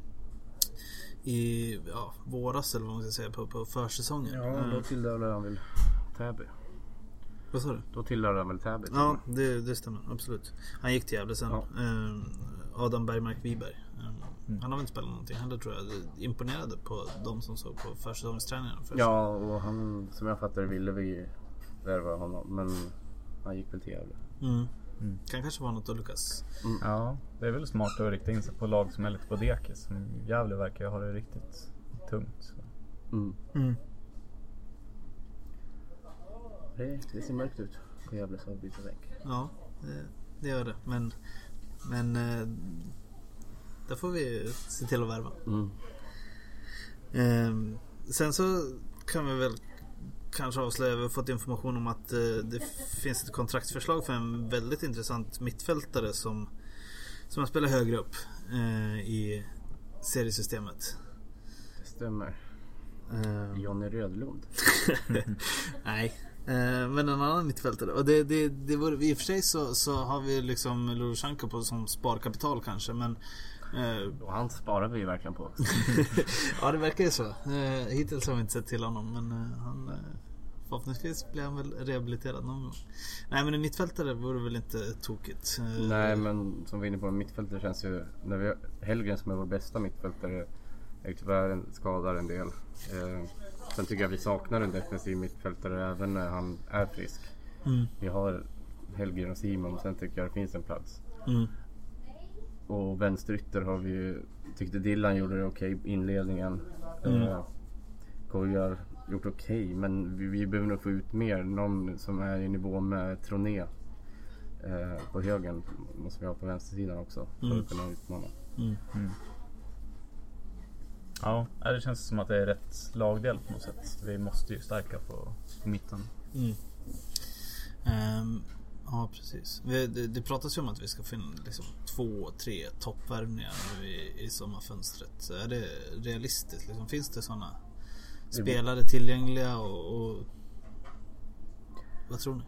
i våras, eller vad man ska säga, på försäsongen. Ja, då tillhörde han väl Täby. Vad sa du? Då tillhörde han väl Täby. Ja, det stämmer, absolut. Han gick till Gävle sen. Adam Bergmark Wiberg. Han har väl inte spelat någonting heller, tror jag. Imponerade på de som såg på försäsongsträningen. Ja, och han, som jag fattar, ville vi värva honom, men han gick väl till Gävle. Kan kanske vara något att lyckas. Ja, det är väl smart att rikta in sig på lag som är lite på dekis. Gävle verkar ju ha det riktigt tungt. Det ser mörkt ut på Gävles avbytarbänk. Ja, det gör det. Men där får vi se till att värva. Sen så kan vi väl kanske avslöja, vi har fått information om att det finns ett kontraktsförslag för en väldigt intressant mittfältare som har spelat högre upp i seriesystemet. Det stämmer. Johnny Rödlund. Nej. Men en annan mittfältare. Och det var, i och för sig så har vi liksom Loroshanko på som sparkapital kanske. Men och han sparar vi ju verkligen på. ja, det verkar ju så. Hittills har vi inte sett till honom. Men han förhoppningsvis blir han väl rehabiliterad någon gång. Nej, men en mittfältare vore väl inte tokigt. Nej, men som vi är inne på, en mittfältare känns ju, när vi har Hellgren som är vår bästa mittfältare, är tyvärr skadar en del. Sen tycker jag vi saknar en defensiv mittfältare även när han är frisk. Vi har Hellgren och Simon, och sen tycker jag det finns en plats. Och vänsterytter har vi ju, tyckte Dylan gjorde det okej inledningen. Kojar gjort okej, men vi behöver nog få ut mer. Någon som är i nivå med Troné på högen måste vi ha på vänstersidan också för att kunna utmana. Ja, det känns som att det är rätt lagdel på något sätt. Vi måste ju stärka på mitten. Ja, precis. Det pratas ju om att vi ska finna liksom 2-3 toppvärvningar i sommarfönstret. Är det realistiskt? Liksom, finns det sådana spelare tillgängliga och vad tror ni?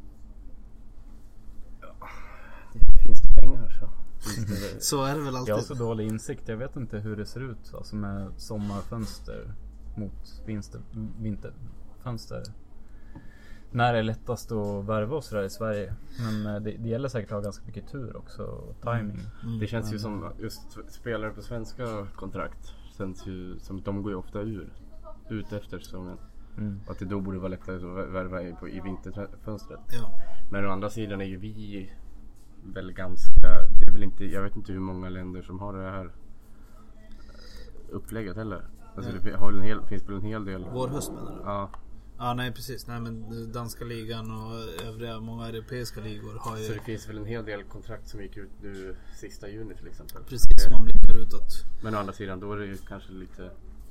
Ja, det finns det pengar så. Så är det väl alltid. Jag har så dålig insikt. Jag vet inte hur det ser ut alltså med sommarfönster mot vinterfönster. När det är lättast att värva oss där i Sverige. Men det gäller säkert att ha ganska mycket tur också och timing. Det känns ju som just spelare på svenska kontrakt känns ju som de går ju ofta ut efter säsongen. Och att det då borde vara lättare att värva i vinterfönstret. Ja. Men å andra sidan är ju vi väl ganska, det är väl inte, jag vet inte hur många länder som har det här upplägget heller. Alltså det har väl finns väl en hel del. Vår höst menar du? Ja. Ja, nej precis. Nej, men danska ligan och övriga många europeiska ligor har ju. Så det finns väl en hel del kontrakt som gick ut nu sista juni till exempel. Precis, man blickar utåt. Men å andra sidan då är det ju kanske lite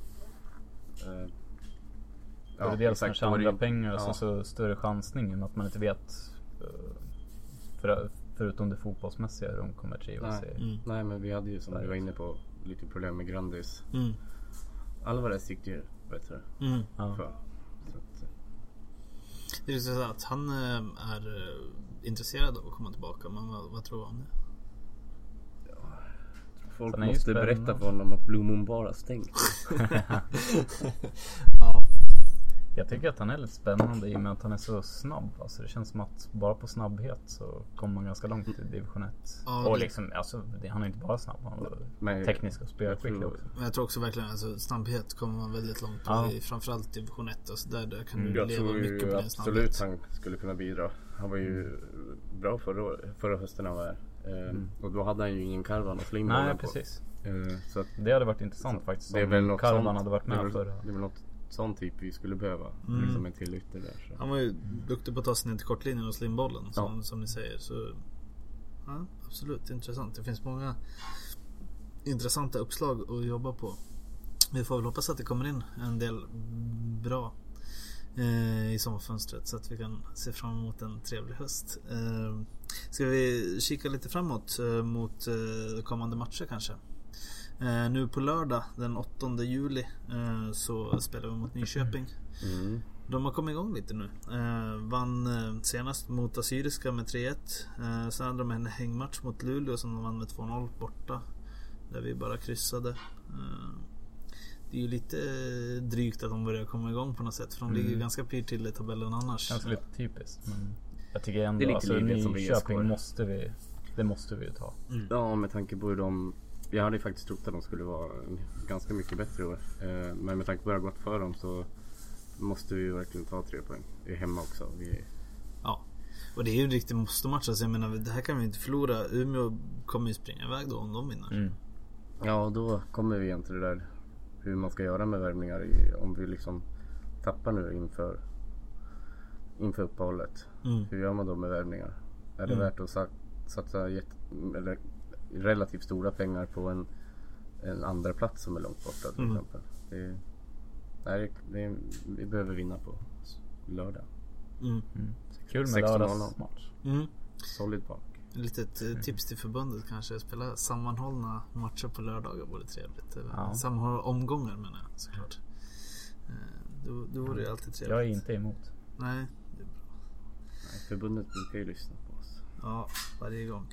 ja, det är dels kanske andra pengar och så större chansning än att man inte vet förutom det fotbollsmässiga hur de kommer trivas. Nej, men vi hade ju som vi var inne på lite problem med Grandis. Alvarez gick ju bättre. Det är så att han är intresserad av att komma tillbaka. Men vad tror du om det? Folk måste berätta för honom att Blue Moon bara stängt. Ja. Jag tycker att han är lite spännande i och med att han är så snabb. Alltså det känns som att bara på snabbhet så kommer man ganska långt i division 1. Och liksom, alltså, han är inte bara snabb, han är teknisk och spelskicklig också. Men jag tror också verkligen alltså, snabbhet kommer man väldigt långt på i framförallt division 1. Alltså, där kan du leva mycket på den snabbhet. Absolut han skulle kunna bidra. Han var ju bra förra hösten han var här. Och då hade han ju ingen Karvan och Slimbollen. Nej, precis. Så att, det hade varit intressant faktiskt. Det är väl något Karvan hade varit med för. Det är väl något sån typ vi skulle behöva. Liksom en till ytter där. Så. Han var ju duktig på att ta sig ner till kortlinjen och Slimbollen som ni säger. Så ja, absolut intressant. Det finns många intressanta uppslag att jobba på. Vi får väl hoppas att det kommer in en del bra i sommarfönstret så att vi kan se fram emot en trevlig höst. Ska vi kika lite framåt mot kommande matcher kanske? Nu på lördag den 8 juli så spelar vi mot Nyköping. De har kommit igång lite nu. Vann senast mot Assyriska med 3-1. Sen hade de en hängmatch mot Luleå som de vann med 2-0 borta. Där vi bara kryssade. Det är ju lite drygt att de börjar komma igång på något sätt. För de ligger ganska pyrt till i tabellen annars. Kanske lite typiskt. Men jag tycker ändå alltså, Nyköping måste vi ju ta. Ja, med tanke på hur jag hade faktiskt trott att de skulle vara ganska mycket bättre i år. Men med tanke på hur det har gått för dem så måste vi verkligen ta 3 poäng. Det är hemma också. Ja, och det är ju en riktig måste-match. Alltså, jag menar, det här kan vi inte förlora. Umeå kommer ju springa iväg då om de vinner. Ja, då kommer vi igen till det där hur man ska göra med värvningar om vi liksom tappar nu inför uppehållet. Hur gör man då med värvningar? Är det värt att satsa relativt stora pengar på en andra plats som är långt borta till exempel? Vi behöver vinna på lördag. Kul med lördagsmatch. Solid bak. Litet tips till förbundet kanske. Spela sammanhållna matcher på lördagar vore trevligt. Sammanhållna omgångar menar jag såklart. Det vore ju alltid trevligt. Jag är inte emot. Nej, det är bra. Nej, förbundet brukar ju lyssna på oss. Ja, varje gång.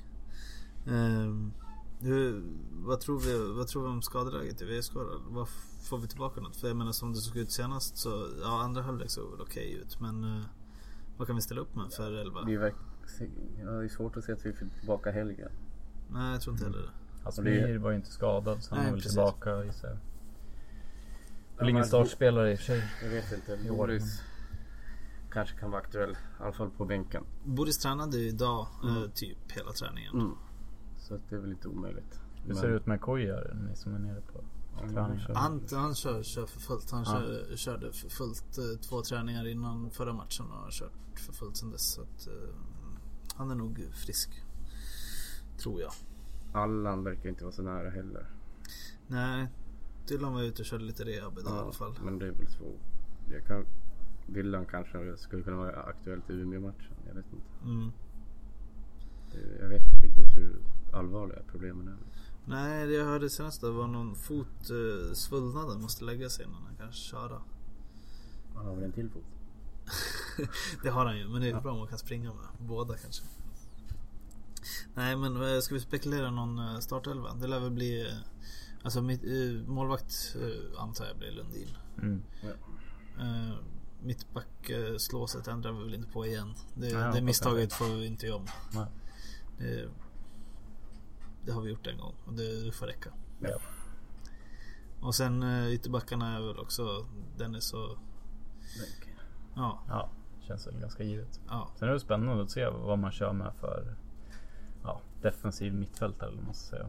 Vad tror vi om skadeläget i VSK då? Vad får vi tillbaka något? För jag menar, som det såg ut senast så, ja, andra halvlek såg väl okej ut, men vad kan vi ställa upp med för 11? Det är svårt att se att vi får tillbaka Helgen. Nej, jag tror inte heller det. Alltså Mir var ju inte skadad, så han är väl precis. tillbaka i sig. Det är ingen startspelare i och för sig. Jag vet inte. Boris kanske kan vara aktuell, i alla fall på bänken. Boris tränade ju idag typ hela träningen. Så det är väl inte omöjligt. Hur ser det ut med Kojar, ni som är nere på träning? Han kör för fullt. Han körde för fullt 2 träningar innan förra matchen och har kört för fullt sen dess. Så att, han är nog frisk, tror jag. Allan verkar inte vara så nära heller. Nej, Dylan var ute och körde lite rehab idag i alla fall. Men det är väl så. Dylan kanske skulle kunna vara aktuellt i Umeå-matchen. Jag vet inte. Jag vet inte riktigt hur allvarliga problemen är. Nej, det jag hörde senast var någon fot svullnaden, måste lägga sig innan han kan köra. Han har väl en till fot? Det har han ju, men det är bra om man kan springa med båda kanske. Nej, men ska vi spekulera någon startelva? Det lär väl bli alltså målvakt antar jag blir Lundin. Mittback-slåset ändrar vi väl inte på igen. Det misstaget får vi inte göra om. Det har vi gjort en gång och det får räcka. Ja. Och sen ytterbackarna är väl också Dennis och Ja, känns väl ganska givet. Ja. Sen är det spännande att se vad man kör med för defensiv mittfältare, eller måste säga.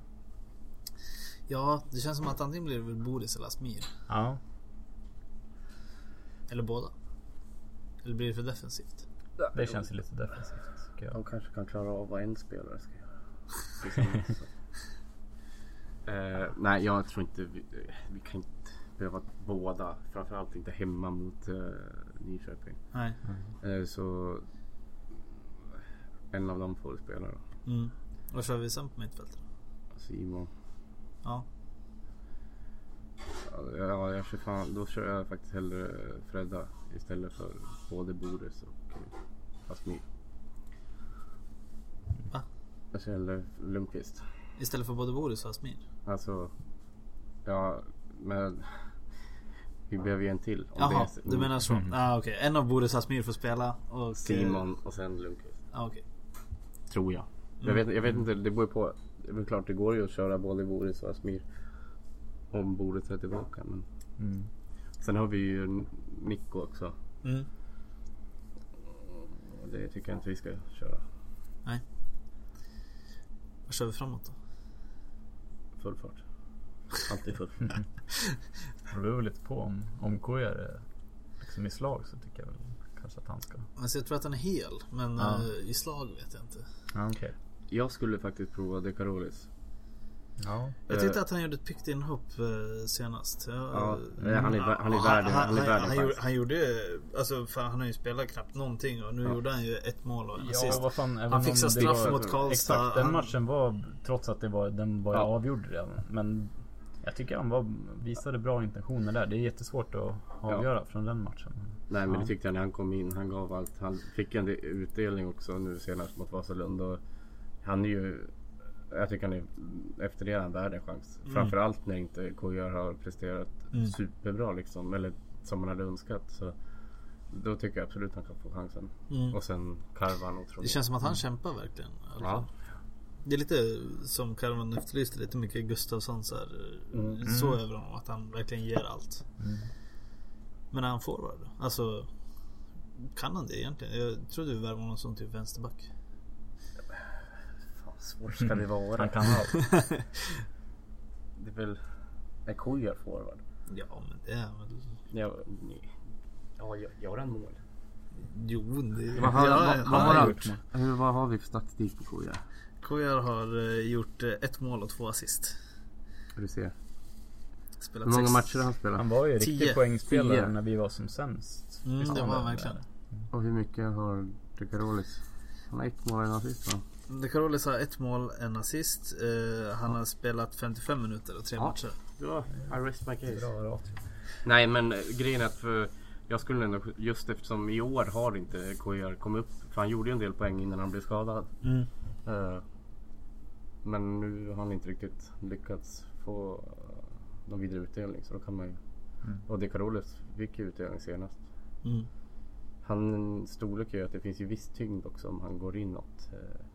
Ja, det känns som att antingen blir det väl Boris eller Asmir. Ja. Eller båda. Eller blir det för defensivt? Det känns ju lite defensivt, tycker jag. De kanske kan klara av vad en spelare ska göra. Nej, jag tror inte vi kan inte behöva båda. Framförallt inte hemma mot Nyköping. Nej. Så en av dem får spela då. Vad kör vi sen på mittfältet? Simon. Ja, jag kör fan, då kör jag faktiskt hellre Fredda istället för både Boris och Asmir. Va? Jag kör hellre Lundqvist. Istället för både Boris och Asmir? Alltså, ja, men vi behöver ju en till. Jaha, du menar så. Okej. En av Boris och Asmir får spela och Simon och sen Lundqvist. Okej. Tror jag. Jag vet inte, det beror på. Det är väl klart det går ju att köra både Boris och Asmir om Boris är tillbaka, men sen har vi ju Nico också. Det tycker jag inte vi ska köra. Nej. Vad kör vi framåt då? Full fart. Alltid full. Det beror lite på om Kojar är liksom i slag, så tycker jag väl kanske att han ska. Alltså jag tror att han är hel, men i slag vet jag inte. Okay. Jag skulle faktiskt prova De Carolis. Ja. Jag tyckte att han gjorde ett pickt inhopp senast. Han är värd. Han gjorde, alltså för han har ju spelat knappt någonting och nu gjorde han ju ett mål och assist. Vad fan, han fixade straff mot Karlstad. Exakt, den matchen var, trots att den var avgjord redan, men jag tycker han visade bra intentioner där. Det är jättesvårt att avgöra från den matchen. Nej, men det tyckte jag när han kom in. Han gav allt. Han fick en utdelning också nu senast mot Vasalund. Och han är ju, jag tycker han är efter det en värd en chans. Framförallt när inte Kojar har presterat superbra liksom, eller som man hade önskat. Så då tycker jag absolut han kan få chansen. Och sen Karvan otroligt. Det känns som att han kämpar verkligen. Ja. Det är lite som Karvan efterlyste, lite mycket Gustafsson så här, så över honom, att han verkligen ger allt. Men när han forward, alltså kan han det egentligen? Jag trodde vi värvade någon som typ vänsterback. Fan, svårt ska det vara. Han kan allt. Det är väl Kojar forward. Ja, men det är väl... Gör han mål? Jo, det... Vad har vi för statistik på Kojar? Kojar har gjort 1 mål och 2 assist. Du ser. Spelat hur många 6... matcher har han spelat? Han var ju 10. riktigt poängspelare när vi var som sämst. Det var han verkligen. Och hur mycket har De Carolis? Han har 1 mål och 1 assist, va? De Carolis har 1 mål, 1 assist. Han har spelat 55 minuter och 3 matcher. Ja, I rest my case. Bra rat. Nej, men grejen är att jag skulle ändå, just eftersom i år har inte KR kommit upp, för han gjorde ju en del poäng innan han blev skadad. Men nu har han inte riktigt lyckats få någon vidare utdelning, så då kan man ju och De Carolis fick ju utdelning senast. Han storlek ju att det finns ju viss tyngd också om han går inåt.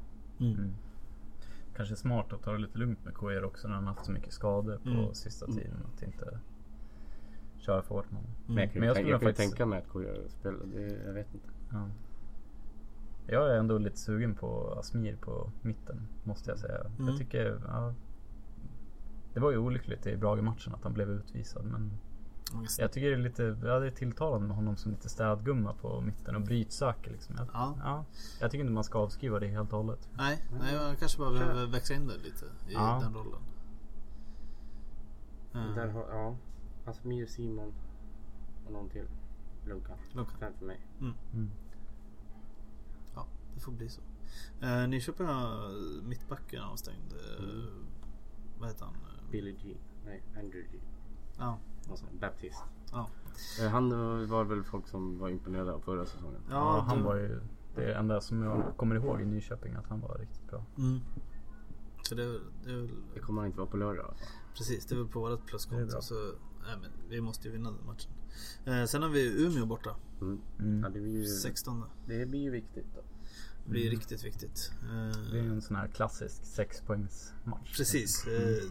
Kanske smart att ta det lite lugnt med KR också när han haft så mycket skador på sista tiden, att inte köra för hårt. Men jag skulle faktiskt tänka mig att KR spelar, det, jag vet inte. Ja. Jag är ändå lite sugen på Asmir på mitten, måste jag säga. Jag tycker, det var ju olyckligt i Brage-matchen att han blev utvisad, men jag tycker det är lite, det är tilltalande med honom som lite städgumma på mitten och brytsäker liksom. Jag tycker inte man ska avskriva det helt och hållet. Nej, jag kanske bara behöver växa in det lite i den rollen. Där har, Asmir, Simon och någon till. Lunka. Framför mig. Ja, det får bli så. Nyköping har mittbacken avstängd. Vad heter han? Billy G. Nej, Andrew G. Ja. Baptist. Ja. Han var väl folk som var imponerade av förra säsongen. Ja, han var ju det enda som jag kommer ihåg i Nyköping, att han var riktigt bra. Så det kommer han inte vara på lördag. Precis, det är väl på vårat pluskonto. Så men vi måste ju vinna den matchen. Sen har vi Umeå borta. Ja, det blir ju 16. Det blir ju viktigt då. Det blir riktigt viktigt. Det är en sån här klassisk 6-poängsmatch. Precis.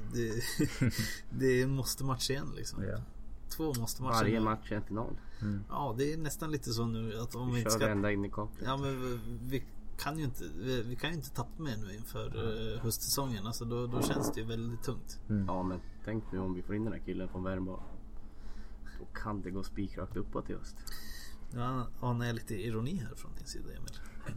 Det måste match igen liksom. Ja. 2 måste matcha. Varje match är en final. Ja, det är nästan lite så nu att om vi kör ska ända in i kaklet. Ja, men vi kan ju inte tappa med nu inför höstsäsongen. Alltså då känns det ju väldigt tungt. Ja, men tänk nu om vi får in den här killen från Värmdö. Då kan det gå spikrakt uppåt i höst. Ja, anar jag lite ironi här från din sida, Emil?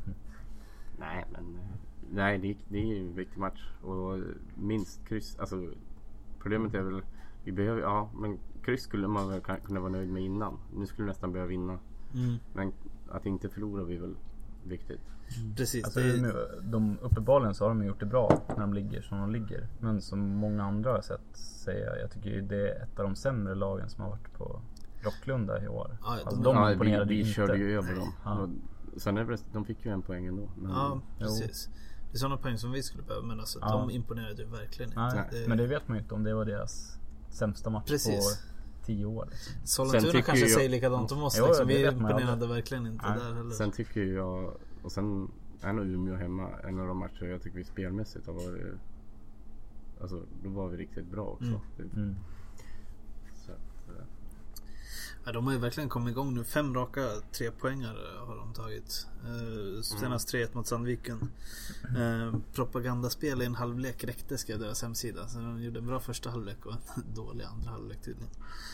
Nej, det är ju en viktig match. Och minst kryss. Alltså, problemet är väl, vi behöver, men kryss skulle man väl kunna vara nöjd med innan. Nu skulle vi nästan behöva vinna. Men att inte förlora är väl viktigt. Precis. Alltså, de uppenbarligen så har de gjort det bra när de ligger som de ligger. Men som många andra har sett säga, jag tycker det är ett av de sämre lagen som har varit på Rocklunda i år. Vi körde ju över dem. Sen de fick ju en poäng ändå. Men, ja, precis. Det är sådana poäng som vi skulle behöva, men alltså, de imponerade ju verkligen inte. Men det vet man ju inte om det var deras sämsta match på 10 år. Liksom. Sollentuna kanske säger likadant om oss. Liksom. Vi imponerade verkligen inte där heller. Sen tycker jag, och sen är nog Umeå hemma en av de matcher jag tycker vi spelmässigt har varit, alltså då var vi riktigt bra också. Så att, de har ju verkligen kommit igång nu. 5 raka 3-poängare har de tagit. Senast 3-1 mot Sandviken. Propagandaspel i en halvlek räckte, skrev deras hemsida. Så de gjorde en bra första halvlek och en dålig andra halvlek tydligen.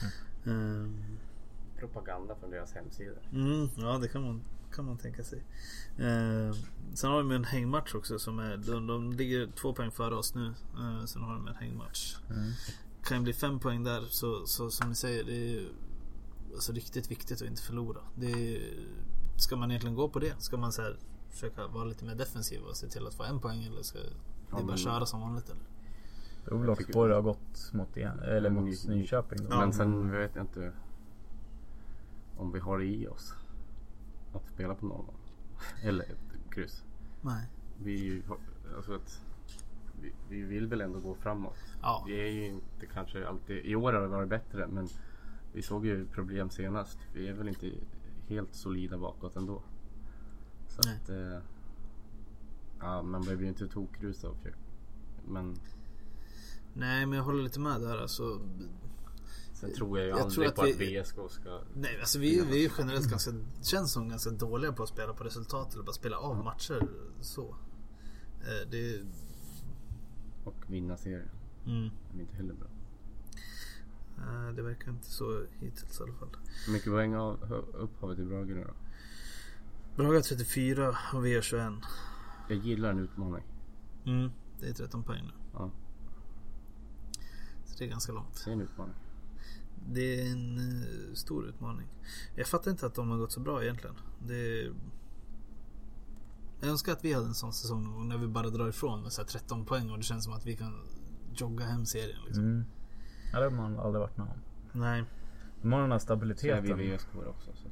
Propaganda från deras hemsida. Ja, det kan man tänka sig. Sen har de en hängmatch också som är, de ligger 2 poäng före oss nu. Sen har de en hängmatch. Kan ju bli 5 poäng där, så som ni säger, det är ju alltså riktigt viktigt att inte förlora. Ska man egentligen gå på det? Ska man så här försöka vara lite mer defensiv och se till att få 1 poäng, eller ska det bara köra som vanligt, eller? Olofsborg har gått mot Nyköping då. Men sen vet jag inte om vi har det i oss att spela på någon eller ett kryss. Nej. Vi vill väl ändå gå framåt. Ja. Vi är ju inte kanske alltid, i år har det varit bättre, men vi såg ju problem senast. Vi är väl inte helt solida bakåt ändå. Så att man behöver ju inte tokrusa och men nej, men jag håller lite med där alltså. Sen tror jag ju aldrig på att VSK ska. Nej, alltså vi är ju generellt känns som ganska dåliga på att spela på resultat eller bara spela av matcher så. Och vinna serien. Det är inte heller bra. Det verkar inte så hittills i alla fall. Hur mycket poäng upp har vi till Brage nu då? Brage 34 och vi är 21. Jag gillar en utmaning. Det är 13 poäng nu. Ja. Så det är ganska långt. Det är en utmaning. Det är en stor utmaning. Jag fattar inte att de har gått så bra egentligen. Jag önskar att vi hade en sån säsong när vi bara drar ifrån med så här 13 poäng och det känns som att vi kan jogga hem serien liksom. Ja, det har man aldrig varit med om. Nej. De har den här Så är stabiliteten. vi VSK också. Så.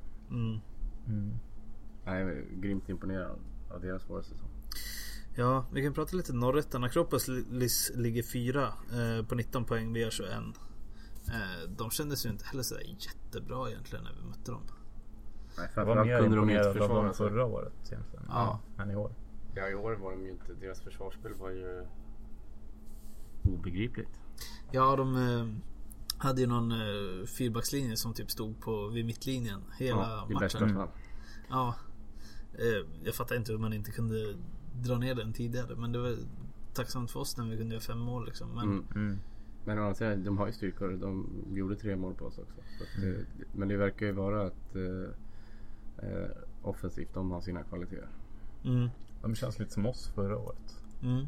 Jag är grymt imponerad av deras vårsäsong. Ja, vi kan prata lite Norrätten. Akropolis ligger 4 på 19 poäng. Vi har 21. De kändes ju inte heller så jättebra egentligen när vi mötte dem. Nej, Jag var mer kunde de inte imponerad av dem försvara förra året egentligen. Ja. Än i år. Ja, i år var de ju inte. Deras försvarsspel var ju obegripligt. Ja, de hade ju någon fyrbackslinje som typ stod vid mittlinjen hela i bästa matchen. fall. Ja, jag fattar inte hur man inte kunde dra ner den tidigare. Men det var tacksamt för oss när vi kunde göra 5 mål liksom. Men, Men å andra sidan, de har ju styrkor. De gjorde 3 mål på oss också. Så att, men det verkar ju vara att offensivt de har sina kvaliteter. De känns lite som oss förra året.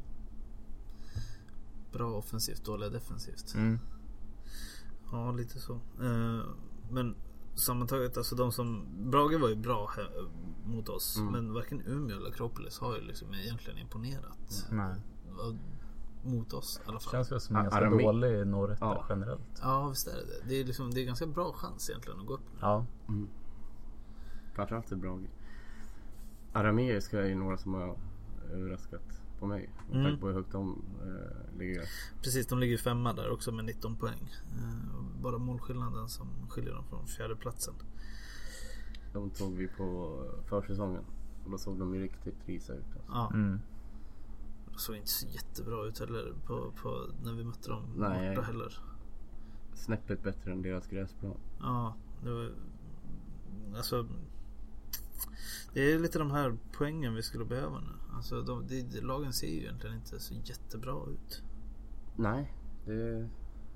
Bra offensivt, dåliga defensivt. Ja, lite så. Men sammantaget, alltså de som Brage var ju bra här, mot oss. Men varken Umeå eller Akropolis har ju liksom egentligen imponerat. Nej. Mot oss i alla fall. Känns väl som en ganska dålig Norrrätta generellt. Ja, visst är det. Det är liksom, det är ganska bra chans egentligen att gå upp. Ja. Framförallt är Brage. Arameiska är ju några som har överraskat på mig. Och tack på hur högt de ligger. Precis, de ligger 5 där också med 19 poäng. Bara målskillnaden som skiljer dem från 4:e platsen. De tog vi på försäsongen. Och då såg de ju riktigt risa ut. Alltså. Ja. Det såg inte så jättebra ut heller på när vi mötte dem. Nej, borta heller. Snäppet bättre än deras gräsplan. Ja, det var alltså det är lite de här poängen vi skulle behöva nu. Alltså lagen ser ju egentligen inte så jättebra ut. Nej, det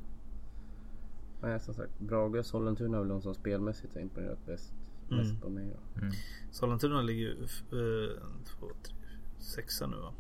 som sagt, Brage och Sollentuna är väl de som spelmässigt har imponerat mest på mig. Sollentuna ligger ju 2, 3, 6 nu va?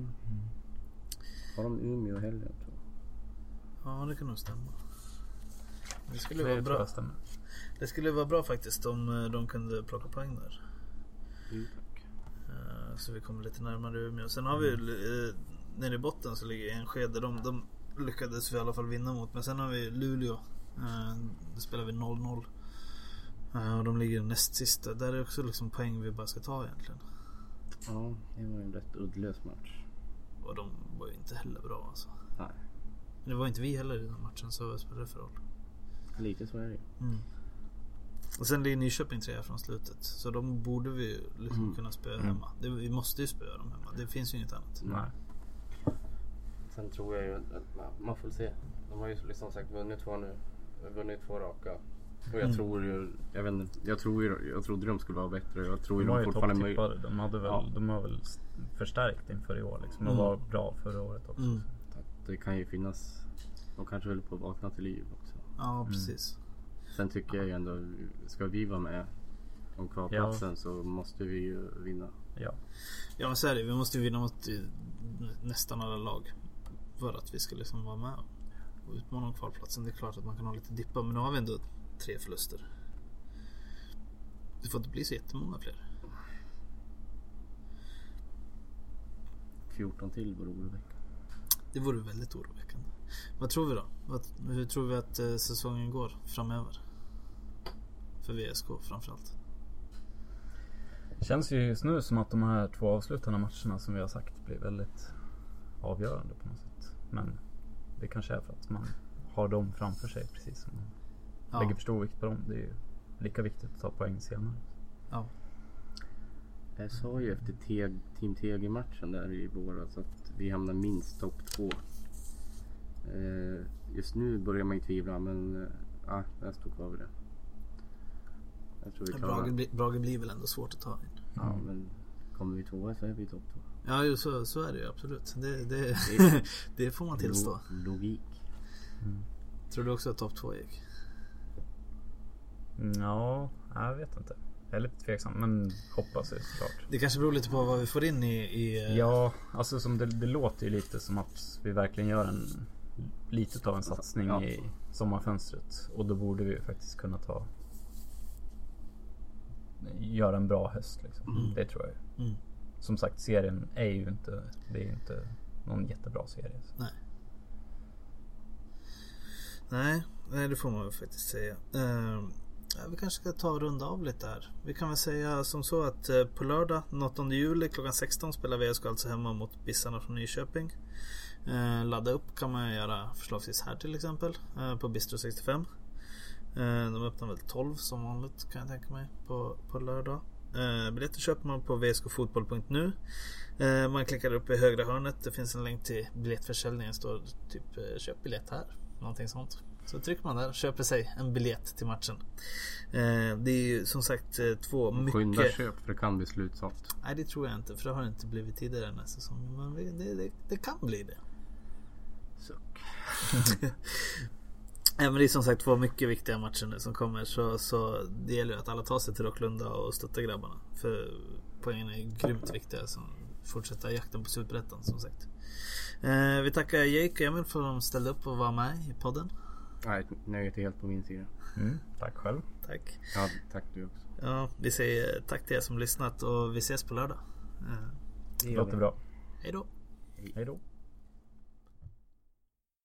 Har de Umeå och helgen tror jag? Ja, det kan nog stämma. Det skulle vara bra. Det skulle vara bra faktiskt om de kunde plocka poäng där. Tack. Så vi kommer lite närmare Umeå. Sen har vi nere i botten så ligger Enskede. De lyckades vi i alla fall vinna mot. Men sen har vi Luleå. Då spelar vi 0-0. Och de ligger näst sista. Där är också liksom poäng vi bara ska ta egentligen. Ja, det var en rätt uddlös match. Och de var ju inte heller bra alltså. Nej. Men det var inte vi heller i den matchen, så vad spelar det för roll? Lite så är det. Och sen ligger Nyköping 3 från slutet. Så de borde vi liksom kunna spöa hemma. Vi måste ju spöa dem hemma. Det finns ju inget annat. Nej. Sen tror jag ju att man får se. De har ju liksom sagt vunnit 2 nu. Vunnit 2 raka. Och jag tror ju, jag vet inte, jag trodde de skulle vara bättre. Jag tror de var ju ju fortfarande topptippare. De har väl förstärkt inför i år liksom. De var bra förra året också. Det kan ju finnas. De kanske väl på vakna till liv också. Ja, precis. Sen tycker jag ju ändå, ska vi vara med om kvalplatsen så måste vi ju vinna. Ja, men så är det. Vi måste ju vinna mot nästan alla lag för att vi ska liksom vara med och utmana om kvalplatsen. Det är klart att man kan ha lite dippa, men nu har vi ändå 3 förluster. Det får inte bli så jättemånga fler. 14 till vore oroväckande. Det vore väldigt oroväckande. Vad tror vi då? Hur tror vi att säsongen går framöver? För VSK framförallt. Känns ju just nu som att de här 2 avslutande matcherna som vi har sagt blir väldigt avgörande på något sätt. Men det kanske är för att man har dem framför sig precis som man lägger för stor vikt på dem. Det är ju lika viktigt att ta poäng senare. Ja. Jag sa ju efter Team TG-matchen där i våras att vi hamnar minst topp 2. Just nu börjar man ju tvivla, men jag står kvar vid det. Jag tror vi klarar. Brage blir väl ändå svårt att ta in. Ja, men kommer vi 2 så är vi topp 2. Ja, ju så är det ju absolut. Det får man tillstå. Logik. Tror du också att topp 2 gick? Ja, jag vet inte. Jag är lite tveksam, men hoppas det såklart. Det kanske beror lite på vad vi får in i... Ja, alltså som det låter ju lite som att vi verkligen gör lite av en satsning i sommarfönstret. Och då borde vi faktiskt kunna göra en bra höst liksom. Det tror jag. Som sagt, serien är ju inte, det är ju inte någon jättebra serie. Så. Nej. Nej, det får man väl faktiskt säga. Vi kanske ska ta och runda av lite här. Vi kan väl säga som så att på lördag 8 juli klockan 16 spelar VSK alltså hemma mot Bissarna från Nyköping. Ladda upp kan man göra förslagsvis här till exempel på Bistro 65. De öppnar väl 12 som vanligt kan jag tänka mig på lördag. Biljetter köper man på vskfotboll.nu. Man klickar upp i högra hörnet. Det finns en länk till biljettförsäljningen. Står typ köp biljett här. Någonting sånt. Så trycker man där och köper sig en biljett till matchen. Det är ju som sagt två mycket... Skynda köp, för det kan bli slutsålt. Nej, det tror jag inte. För det har det inte blivit tidigare den här säsongen. Men det kan bli det. Suck. Men det är som sagt två mycket viktiga matcher nu som kommer. Så det gäller att alla tar sig till Rocklunda och stöttar grabbarna. För poängen är grymt viktiga. Som fortsätta jakten på Superettan som sagt. Vi tackar Jake och Emil för att de ställde upp och var med i podden. Nej, nöjet är helt på min sida. Tack själv. Tack. Ja, tack du också. Ja, vi säger tack till er som lyssnat och vi ses på lördag. Det låter bra. Hej då. Hej då.